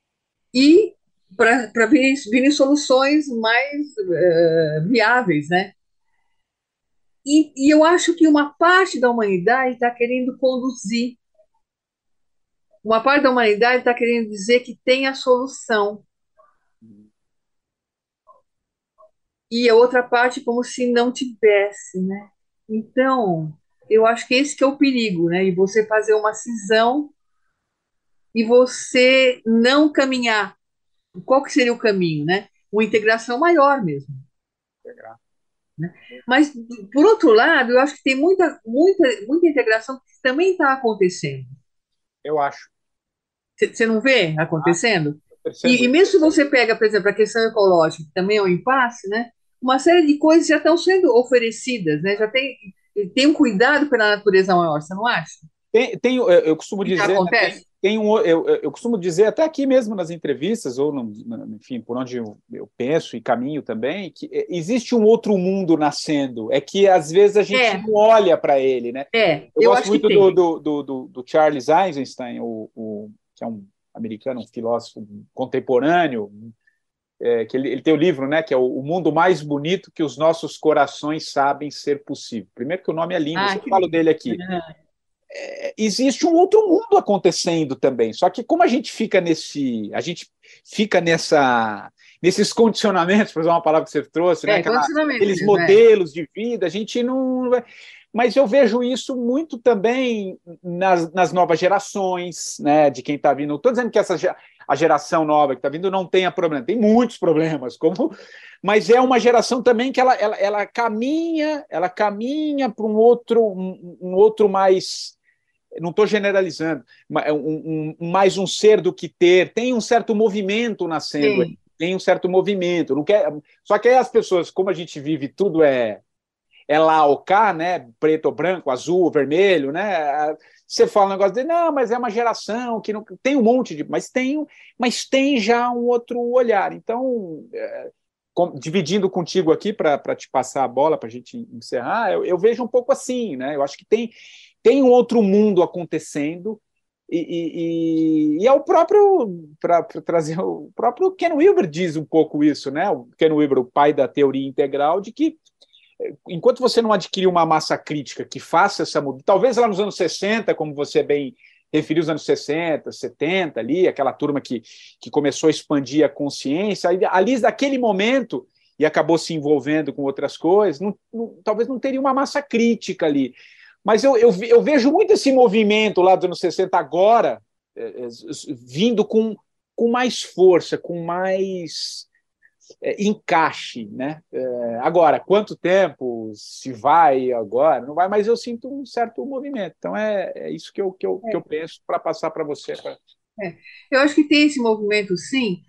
E para virem, virem soluções mais uh, viáveis, né? E, e eu acho que uma parte da humanidade está querendo conduzir, uma parte da humanidade está querendo dizer que tem a solução, e a outra parte como se não tivesse, né? Então, eu acho que esse que é o perigo, né? E você fazer uma cisão e você não caminhar. Qual que seria o caminho, né? Uma integração maior mesmo, né? Mas, por outro lado, eu acho que tem muita, muita, muita integração que também está acontecendo. Eu acho. Você não vê Ah, acontecendo? eu percebo E, e isso. mesmo se você pega, por exemplo, a questão ecológica, que também é um impasse, né? Uma série de coisas já estão sendo oferecidas, né? Já tem, tem um cuidado pela natureza maior, você não acha? Tem, tem, eu, eu costumo Que já dizer, né, tem, acontece? tem um, eu, eu costumo dizer até aqui mesmo nas entrevistas, ou no, enfim, por onde eu, eu penso e caminho também, que existe um outro mundo nascendo. É que às vezes a gente É, não olha para ele, né? é, Eu eu gosto acho que muito do, tem. do, do, do, do Charles Eisenstein, o, o, que é um americano, um filósofo contemporâneo, é, que ele, ele tem o livro, né, que é o, o Mundo Mais Bonito que os Nossos Corações Sabem Ser Possível. Primeiro que o nome é lindo, eu Ah, sempre que falo lindo. dele aqui. Existe um outro mundo acontecendo também. Só que como a gente fica nesse, a gente fica nessa, nesses condicionamentos, para usar uma palavra que você trouxe, né? É, Aquela, condicionamento aqueles mesmo, é. modelos de vida, a gente não. Mas eu vejo isso muito também nas, nas novas gerações, né? De quem está vindo. Não estou dizendo que essa a geração nova que está vindo não tenha problema, tem muitos problemas, como, mas é uma geração também que ela, ela, ela caminha, ela caminha para um outro, um, um outro mais, não estou generalizando, um, um, mais um ser do que ter, tem um certo movimento nascendo, Sim, tem um certo movimento, não quer, só que aí as pessoas, como a gente vive, tudo é, é lá ou cá, né, preto ou branco, azul, vermelho, né, você fala um negócio de, não, mas é uma geração que não, tem um monte de, mas tem, mas tem já um outro olhar, então, é, com, dividindo contigo aqui para te passar a bola, para a gente encerrar, eu, eu vejo um pouco assim, né, eu acho que tem tem um outro mundo acontecendo e, e, e é o próprio, para trazer o próprio Ken Wilber diz um pouco isso, né? O Ken Wilber, o pai da teoria integral, de que enquanto você não adquirir uma massa crítica que faça essa mudança, talvez lá nos anos sessenta, como você bem referiu, os anos sessenta, setenta, ali, aquela turma que, que começou a expandir a consciência, ali daquele momento, e acabou se envolvendo com outras coisas, não, não, talvez não teria uma massa crítica ali. Mas eu, eu, eu vejo muito esse movimento lá dos anos sessenta agora, é, é, vindo com, com mais força, com mais é, encaixe, né? É, agora, quanto tempo, se vai agora, não vai, mas eu sinto um certo movimento. Então é, é isso que eu, que eu, que eu penso para passar para você. Pra... é. Eu acho que tem esse movimento, sim,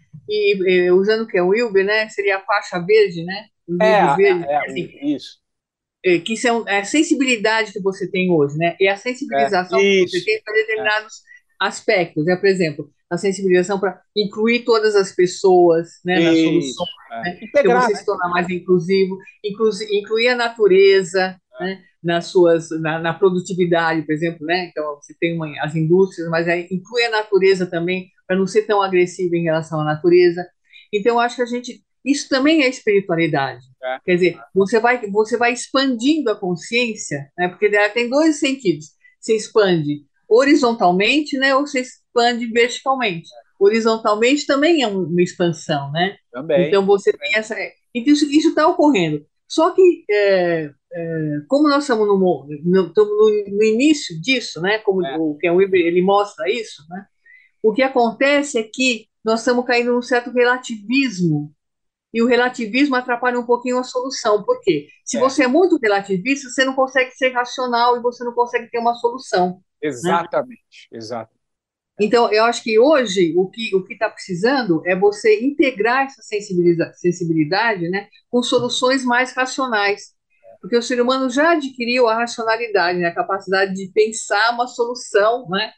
e eh, usando o que é o Wilber, né, seria a faixa verde, né, o É, livro verde, é, é assim, isso. eh, que são é a sensibilidade que você tem hoje, né, e a É, sensibilização que você isso. tem para É, determinados aspectos, né, por exemplo, a sensibilização para incluir todas as pessoas, né, nas soluções, isso. É. né, então Integrar, você né? se tornar mais inclusivo, inclusi incluir a natureza, né, nas suas, na, na produtividade, por exemplo, né, então você tem uma, as indústrias, mas aí inclui a natureza também, para não ser tão agressivo em relação à natureza. Então, eu acho que a gente, isso também é espiritualidade. É, Quer dizer, você vai, você vai expandindo a consciência, né? Porque ela tem dois sentidos. Você expande horizontalmente, né? Ou você expande verticalmente. Horizontalmente também é um- uma expansão, né? também. Então você tem essa. Então isso isso está ocorrendo. Só que é, é, como nós estamos no, no, estamos no, no início disso, né? Como É, o Ken Wilber ele mostra isso, né? O que acontece é que nós estamos caindo num certo relativismo e o relativismo atrapalha um pouquinho a solução. Por quê? Se é, você é muito relativista, você não consegue ser racional e você não consegue ter uma solução, né? exatamente, exato. Então, eu acho que hoje o que o que está precisando é você integrar essa sensibiliza- sensibilidade, né, com soluções mais racionais. Porque o ser humano já adquiriu a racionalidade, né, a capacidade de pensar uma solução, né,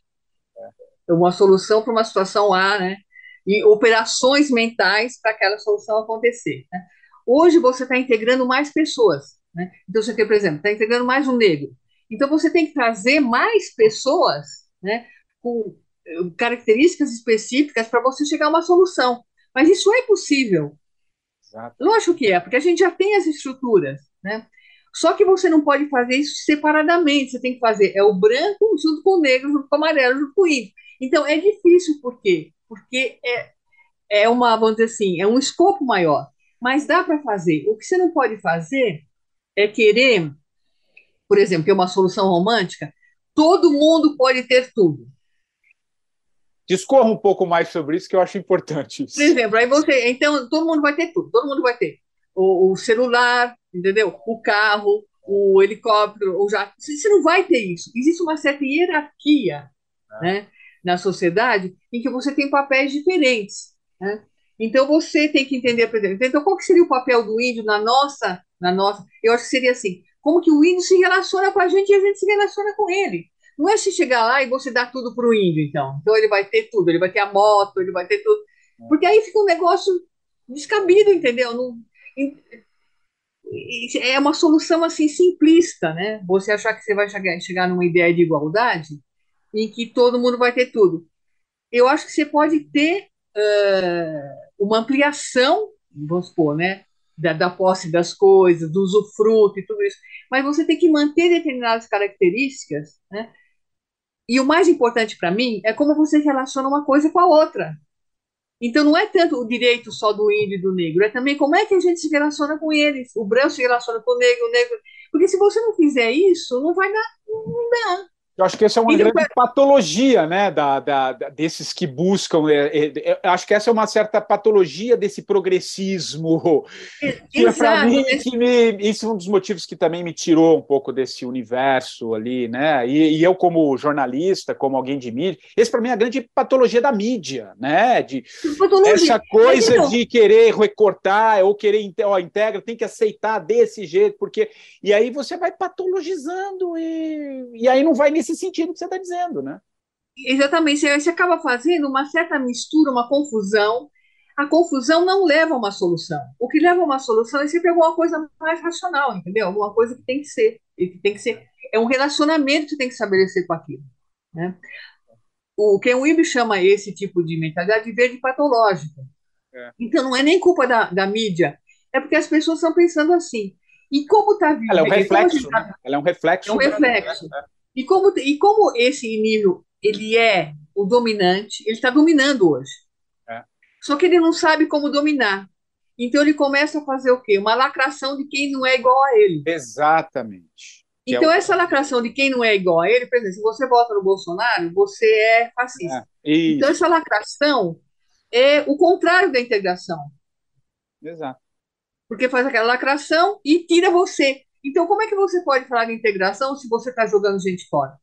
uma solução para uma situação A, né, e operações mentais para aquela solução acontecer, né? Hoje você está integrando mais pessoas, né? Então você tem, por exemplo, está integrando mais um negro. Então você tem que trazer mais pessoas, né, com eh, características específicas para você chegar a uma solução. Mas isso é possível. Exato. Lógico que é, porque a gente já tem as estruturas, né? Só que você não pode fazer isso separadamente, você tem que fazer é o branco junto com o negro, junto com o amarelo, junto com o índio. Então é difícil, por quê? Porque é, é uma, vamos dizer assim, é um escopo maior. Mas dá para fazer. O que você não pode fazer é querer, por exemplo, ter uma solução romântica, todo mundo pode ter tudo. Discorra um pouco mais sobre isso, que eu acho importante Por isso. exemplo, aí você, então todo mundo vai ter tudo, todo mundo vai ter o, o celular, entendeu? O carro, o helicóptero, o jato. Você você não vai ter isso. Existe uma certa hierarquia, né, na sociedade em que você tem papéis diferentes, né? Então você tem que entender, por exemplo, então qual que seria o papel do índio na nossa, na nossa? Eu acho que seria assim, como que o índio se relaciona com a gente e a gente se relaciona com ele. Não é se chegar lá e você dar tudo para o índio, então. Então ele vai ter tudo, ele vai ter a moto, ele vai ter tudo. Porque aí fica um negócio descabido, entendeu? Não, é uma solução assim simplista, né? Você achar que você vai chegar, chegar numa ideia de igualdade em que todo mundo vai ter tudo. Eu acho que você pode ter uh, uma ampliação, vamos supor, né? Da, da posse das coisas, do usufruto e tudo isso. Mas você tem que manter determinadas características, né? E o mais importante para mim é como você relaciona uma coisa com a outra. Então, não é tanto o direito só do índio e do negro, é também como é que a gente se relaciona com eles. O branco se relaciona com o negro, o negro. Porque se você não fizer isso, não vai dar. Não dá. Eu acho que essa é uma Então, grande patologia, né, da, da, da- desses que buscam. É, é, eu acho que essa é uma certa patologia desse progressismo, que é para exato. mim que me, isso é um dos motivos que também me tirou um pouco desse universo ali, né? E, e eu como jornalista, como alguém de mídia, esse para mim é a grande patologia da mídia, né? De Patologia. essa Mas coisa então, de querer recortar ou querer ó, integra, tem que aceitar desse jeito, porque e aí você vai patologizando e, e aí não vai nesse sentido que você está dizendo, né? exatamente, você você acaba fazendo uma certa mistura, uma confusão. A confusão não leva a uma solução. O que leva a uma solução é sempre alguma coisa mais racional, entendeu? Alguma coisa que tem que ser, e que tem que ser, é um relacionamento que você tem que estabelecer com aquilo, né? O Ken Wilber chama esse tipo de mentalidade de verde patológica. É. Então não é nem culpa da, da mídia, é porque as pessoas estão pensando assim. E como está Ela é um vivendo, como a gente reflexo, né? tá, Ela é um é um reflexo da. reflexo. E como, e como esse nível ele é o dominante, ele está dominando hoje. É. Só que ele não sabe como dominar. Então ele começa a fazer o quê? Uma lacração de quem não é igual a ele. Exatamente. Que é Então o, essa lacração de quem não é igual a ele, por exemplo, se você vota no Bolsonaro, você é é, fascista. Então isso, essa lacração é o contrário da integração, exato. porque faz aquela lacração e tira você. Então como é que você pode falar de integração se você está jogando gente fora?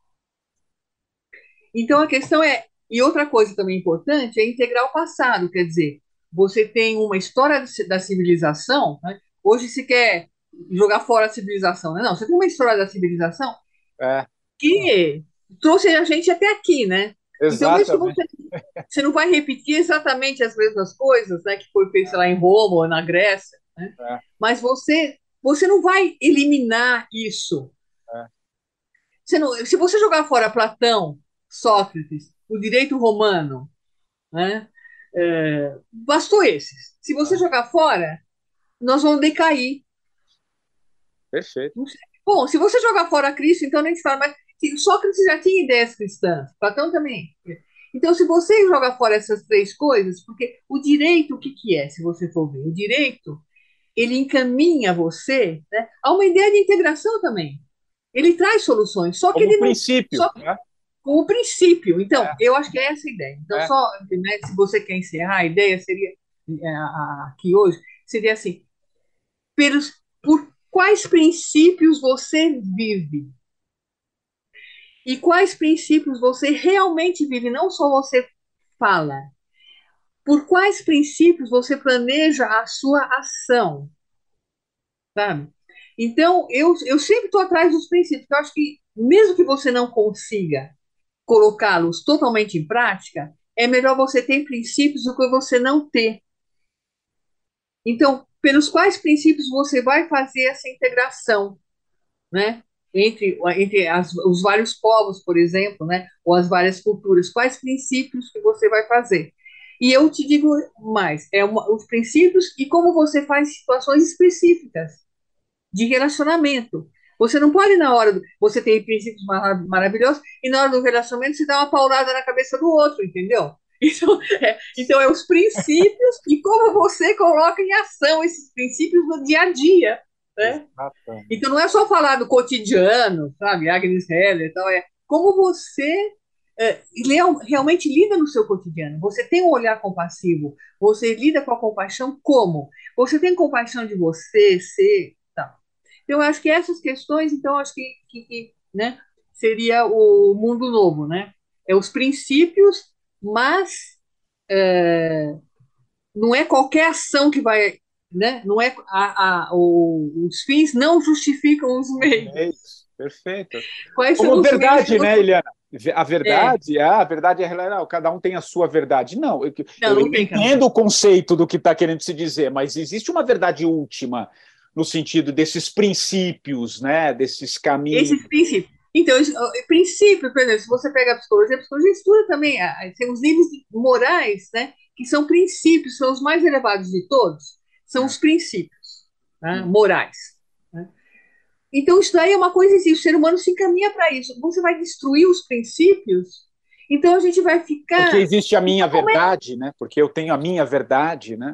Então a questão é, e outra coisa também importante é integrar o passado, quer dizer, você tem uma história da civilização, né? Hoje se quer jogar fora a civilização, né? Não, você tem uma história da civilização É, que trouxe a gente até aqui, né? Então, mesmo que exatamente. você, você não vai repetir exatamente as mesmas coisas, né, que foi feito lá em Roma ou na Grécia, né? É, Mas você, você não vai eliminar isso. é. Você não, se você jogar fora Platão, Sócrates, o direito romano, né, é, bastou esses. Se você jogar fora, nós vamos decair. Perfeito. Bom, se você jogar fora Cristo, então nem se fala, mas Sócrates já tinha ideias cristãs, Platão também. Então, se você jogar fora essas três coisas, porque o direito, o que, que é, se você for ver? O direito, ele encaminha você, né, a uma ideia de integração também. Ele traz soluções, só que Como ele não. princípio, Só né? com o princípio. Então, É, eu acho que é essa a ideia. Então, é. só, né, se você quer encerrar, a ideia seria, é, aqui hoje, seria assim, pelos, por quais princípios você vive? E quais princípios você realmente vive, não só você fala. Por quais princípios você planeja a sua ação, sabe? Então, eu, eu sempre estou atrás dos princípios, eu acho que, mesmo que você não consiga colocá-los totalmente em prática, é melhor você ter princípios do que você não ter. Então, pelos quais princípios você vai fazer essa integração, né? Entre, entre as, os vários povos, por exemplo, né? Ou as várias culturas, quais princípios que você vai fazer? E eu te digo mais, é uma, os princípios e como você faz situações específicas. de relacionamento. Você não pode, na hora do, você tem princípios mar- maravilhosos, e na hora do relacionamento você dá uma paulada na cabeça do outro, entendeu? Então é, então, é os princípios e como você coloca em ação esses princípios no dia a dia, né? Exatamente. Então, não é só falar do cotidiano, sabe? Agnes Heller e tal, é como você é, leal- realmente lida no seu cotidiano. Você tem um olhar compassivo, você lida com a compaixão como? Você tem compaixão de você, ser, tal. Então, eu acho que essas questões, então, acho que, que, que, né, seria o mundo novo, né? É os princípios, mas é, não é qualquer ação que vai, né? Não é a, a, o, os fins não justificam os É meios. isso, perfeito. Quais são Como os meios que verdade, né, você... Eliana? A É, verdade, ah, a verdade é real, cada um tem a sua verdade. Não, eu, não, eu não tem cara. entendo o conceito do que está querendo se dizer, mas existe uma verdade última no sentido desses princípios, né, desses caminhos. Esses princípios. Então, esse, princípio, por exemplo, se você pega a psicologia, a psicologia estuda também, ah, tem os níveis morais, né, que são princípios, são os mais elevados de todos, são os princípios, né, morais. Né? Então, isso daí é uma coisa assim, o ser humano se encaminha para isso. Você vai destruir os princípios, então a gente vai Porque ficar. existe a minha Então, como é? verdade, né? Porque eu tenho a minha verdade, né?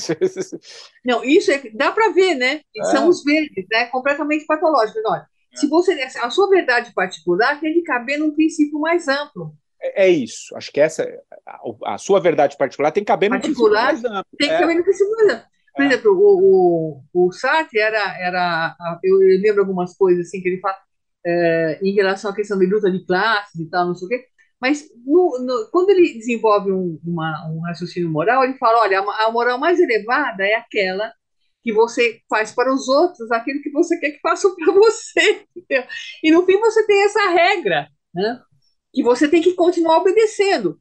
Não, isso é, dá para ver, né? São É, os verdes, né? Completamente patológicos. Olha, se você, a sua verdade particular tem que caber num princípio mais amplo. é, é isso. Acho que essa a, a sua verdade particular tem que caber num princípio Particular mais amplo. tem que É, caber num princípio mais amplo. Por é, exemplo, o, o, o Sartre era, era eu, eu lembro algumas coisas assim que ele fala é, em relação à questão da luta de classes e tal, não sei o quê. Mas no, no, quando ele desenvolve um, uma, um raciocínio moral, ele fala: olha, a, a moral mais elevada é aquela que você faz para os outros aquilo que você quer que façam para você. Entendeu? E no fim você tem essa regra, né? Que você tem que continuar obedecendo.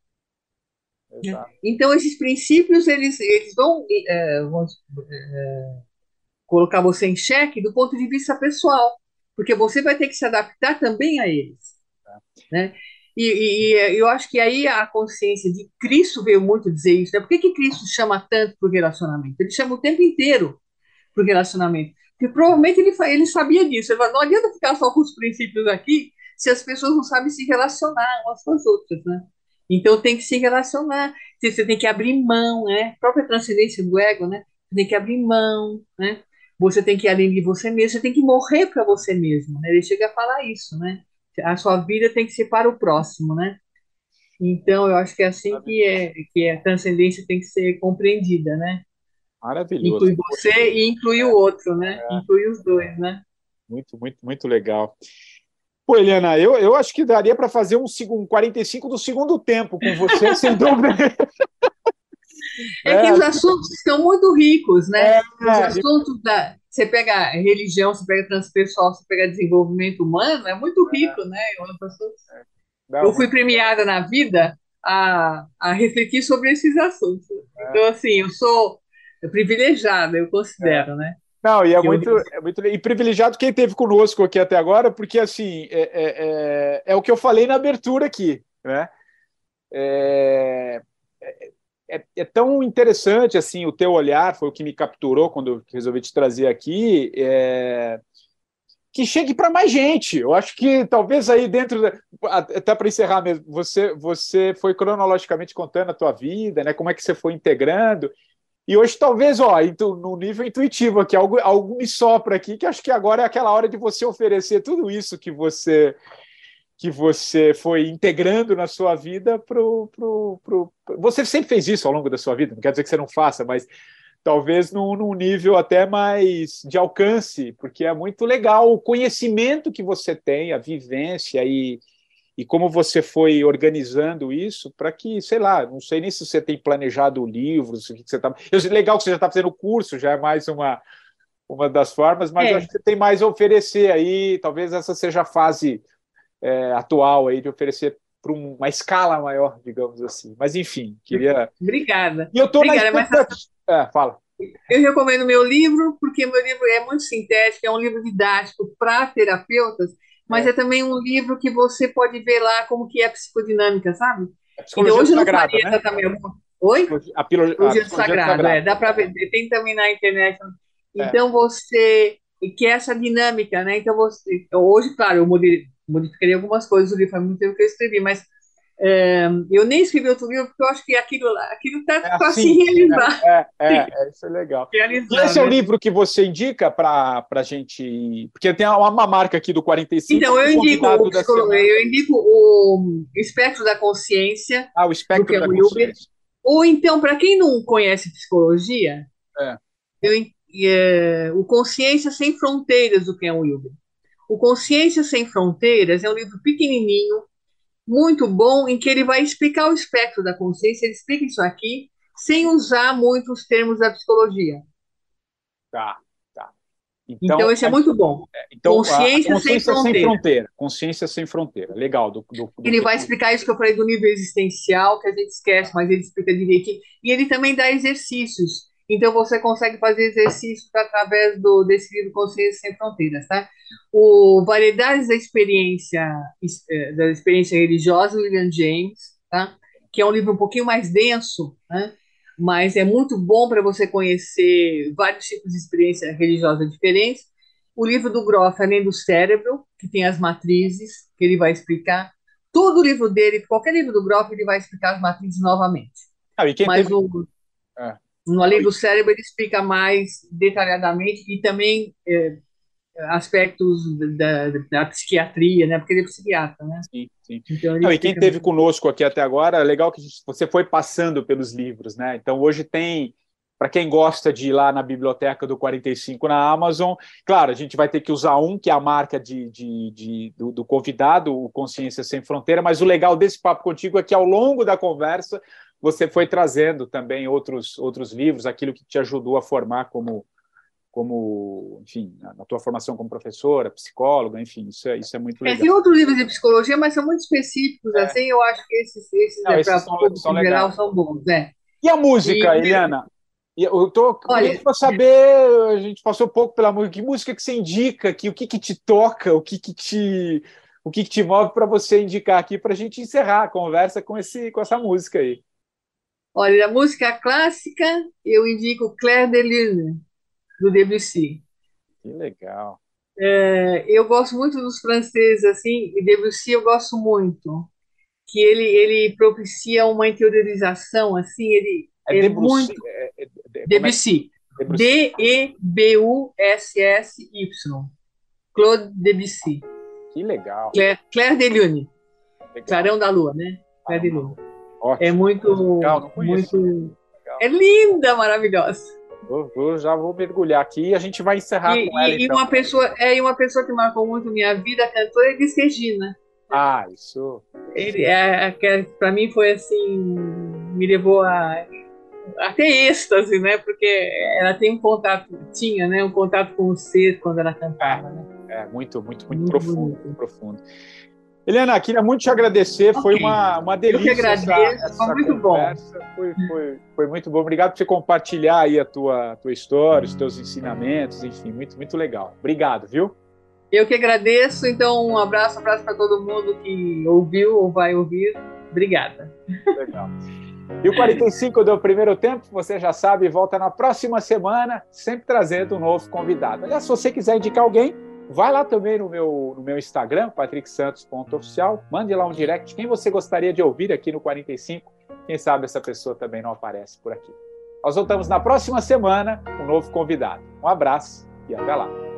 Né? exato. Então, esses princípios, eles, eles vão, é, vão colocar você em xeque do ponto de vista pessoal, porque você vai ter que se adaptar também a eles, né? E, e, e eu acho que aí a consciência de Cristo veio muito dizer isso, né? Por que, que Cristo chama tanto para o relacionamento? Ele chama o tempo inteiro para o relacionamento, porque provavelmente ele, ele sabia disso. Ele falou, não adianta ficar só com os princípios aqui se as pessoas não sabem se relacionar umas com as outras, né? Então tem que se relacionar, você tem que abrir mão, né? A própria transcendência do ego, né? Você tem que abrir mão, né? Você tem que ir além de você mesmo, você tem que morrer para você mesmo, né? Ele chega a falar isso, né? A sua vida tem que ser para o próximo, né? Então eu acho que é assim que é que a transcendência tem que ser compreendida, né? Maravilhoso. Inclui você e inclui o outro, né? Inclui os dois, né? Muito, muito, muito legal. Pô, Eliana, eu, eu acho que daria para fazer um, um quarenta e cinco do segundo tempo com você, sem dúvida. É que Né? os assuntos estão muito ricos, né? É, Os assuntos da. Você pega religião, você pega transpessoal, você pega desenvolvimento humano, é muito rico, né? não, Eu fui muito, premiada na vida a, a refletir sobre esses assuntos. Então, assim, eu sou privilegiada, eu é. considero, né? Não, e é Que eu, muito, é muito e privilegiado quem esteve conosco aqui até agora, porque assim é, é, é, é o que eu falei na abertura aqui, né? É, é, é tão interessante assim o teu olhar, foi o que me capturou quando eu resolvi te trazer aqui. É, que chegue para mais gente. Eu acho que talvez aí dentro, da, até para encerrar mesmo, você, você foi cronologicamente contando a tua vida, né? Como é que você foi integrando. E hoje, talvez, ó, no nível intuitivo aqui, algo, algo me sopra aqui, que acho que agora é aquela hora de você oferecer tudo isso que você que você foi integrando na sua vida pro, pro, pro... Você sempre fez isso ao longo da sua vida, não quer dizer que você não faça, mas talvez num, num nível até mais de alcance, porque é muito legal o conhecimento que você tem, a vivência e, e como você foi organizando isso para que, sei lá, não sei nem se você tem planejado livros, o que você tá... Legal que você já está fazendo o curso, já é mais uma, uma das formas, mas eu é, acho que você tem mais a oferecer aí, talvez essa seja a fase é, atual aí de oferecer para uma escala maior, digamos assim. Mas enfim, queria. obrigada. E eu estou na Obrigada, mas expectativa. É, fala. eu recomendo meu livro, porque meu livro é muito sintético, é um livro didático para terapeutas, mas É, é também um livro que você pode ver lá como que é a psicodinâmica, sabe? a Então, psicologia do hoje eu não sagrado, faria né? exatamente. Oi? A, pilo, O a Gelo psicologia do Sagrado, é, sagrado. dá para ver, tem também na internet. É, Então, você que é essa dinâmica, né? Então, você, hoje, claro, eu modi- modificaria algumas coisas do livro, faz muito tempo que eu escrevi, mas é, eu nem escrevi outro livro porque eu acho que aquilo aquilo está É para se assim, né? realizar, É, sim, é, é, isso é legal. E realizar, esse é o né? livro que você indica para a gente. Porque tem uma, uma marca aqui do quarenta e cinco, Então, o eu indico o convidado da psicolo- semana. eu indico o Espectro da Consciência, Ah, o do espectro Ken da Wilber. consciência. Ou então, para quem não conhece psicologia, É. eu, in- é, o Consciência Sem Fronteiras, do Ken Wilber. O Consciência Sem Fronteiras é um livro pequenininho, muito bom, em que ele vai explicar o espectro da consciência, ele explica isso aqui, sem usar muito os termos da psicologia. Tá, tá. Então, Então, esse é muito bom. então a, a Consciência Sem consciência sem Fronteira. fronteira. Consciência sem fronteira. Legal, do, do, do Ele que. vai explicar isso que eu falei do nível existencial, que a gente esquece, mas ele explica direitinho. E ele também dá exercícios. Então você consegue fazer exercícios através do, desse livro Consciência Sem Fronteiras, tá? O Variedades da Experiência, eh, da Experiência Religiosa, William James, tá? Que é um livro um pouquinho mais denso, né? Mas é muito bom para você conhecer vários tipos de experiência religiosa diferentes. O livro do Groff, Além do Cérebro, que tem as matrizes, que ele vai explicar. Todo o livro dele, qualquer livro do Groff, ele vai explicar as matrizes novamente. Ah, e quem Mas teve. no, É. no Além do Cérebro, ele explica mais detalhadamente e também é, aspectos da, da, da psiquiatria, né? Porque ele é psiquiatra, né? Sim, sim. Então ele Não, e quem explica. esteve conosco aqui até agora, é legal que você foi passando pelos livros, né? Então hoje tem, para quem gosta de ir lá na biblioteca do quarenta e cinco na Amazon, claro, a gente vai ter que usar um, que é a marca de, de, de do, do convidado, o Consciência Sem Fronteira, mas o legal desse papo contigo é que ao longo da conversa você foi trazendo também outros, outros livros, aquilo que te ajudou a formar como como, enfim, na tua formação como professora, psicóloga, enfim, isso é, isso é muito É, legal. tem outros livros de psicologia, mas são muito específicos, É. assim, eu acho que esses, esses Não, é, esses para são, o público são em geral legais. são bons, né? E a música, E, Eliana? Eu tô olha, curioso para saber, a gente passou um pouco pela música, que música que você indica, que, o que, que te toca, o que, que te, o que, que te move para você indicar aqui para a gente encerrar a conversa com, esse, com essa música aí. olha, a música clássica, eu indico Clair de Lune, do Debussy. Que legal. É, eu gosto muito dos franceses, assim, e Debussy eu gosto muito, que ele, ele propicia uma interiorização, assim, ele É é Debussy, muito... é, é, é, como é que Debussy, Debussy? D E B U S S Y, Claude Debussy. Que legal, Claire, Claire de Lune, legal. Clarão da Lua, né? Ah, Claire de não, Lune. É ótimo. Legal, muito, não conhecia. muito... Legal. É linda, maravilhosa. Vou, vou, já vou mergulhar aqui e a gente vai encerrar E, com ela, e, e então. uma pessoa, é, e uma pessoa que marcou muito minha vida, a cantora Elis Regina. Ah, isso. Ele, é, para mim foi assim, me levou a até êxtase, né? Porque ela tem um contato, tinha, né? Um contato com o ser quando ela cantava, né? É, muito, muito, muito Muito profundo, bonito. muito profundo. Eliana, queria muito te agradecer, foi Ok. uma, uma Eu que delícia essa, agradeço, essa foi muito conversa, foi, foi, foi muito bom. Obrigado por você compartilhar aí a tua, a tua história, os teus ensinamentos, enfim, muito, muito legal. Obrigado, viu? Eu que agradeço, então um abraço, um abraço para todo mundo que ouviu ou vai ouvir. Obrigada. Legal. E o quarenta e cinco do primeiro tempo, você já sabe, volta na próxima semana, sempre trazendo um novo convidado. Aliás, se você quiser indicar alguém, vai lá também no meu, no meu Instagram, patrick santos ponto oficial, mande lá um direct, quem você gostaria de ouvir aqui no quarenta e cinco, quem sabe essa pessoa também não aparece por aqui. Nós voltamos na próxima semana com um novo convidado. Um abraço e até lá.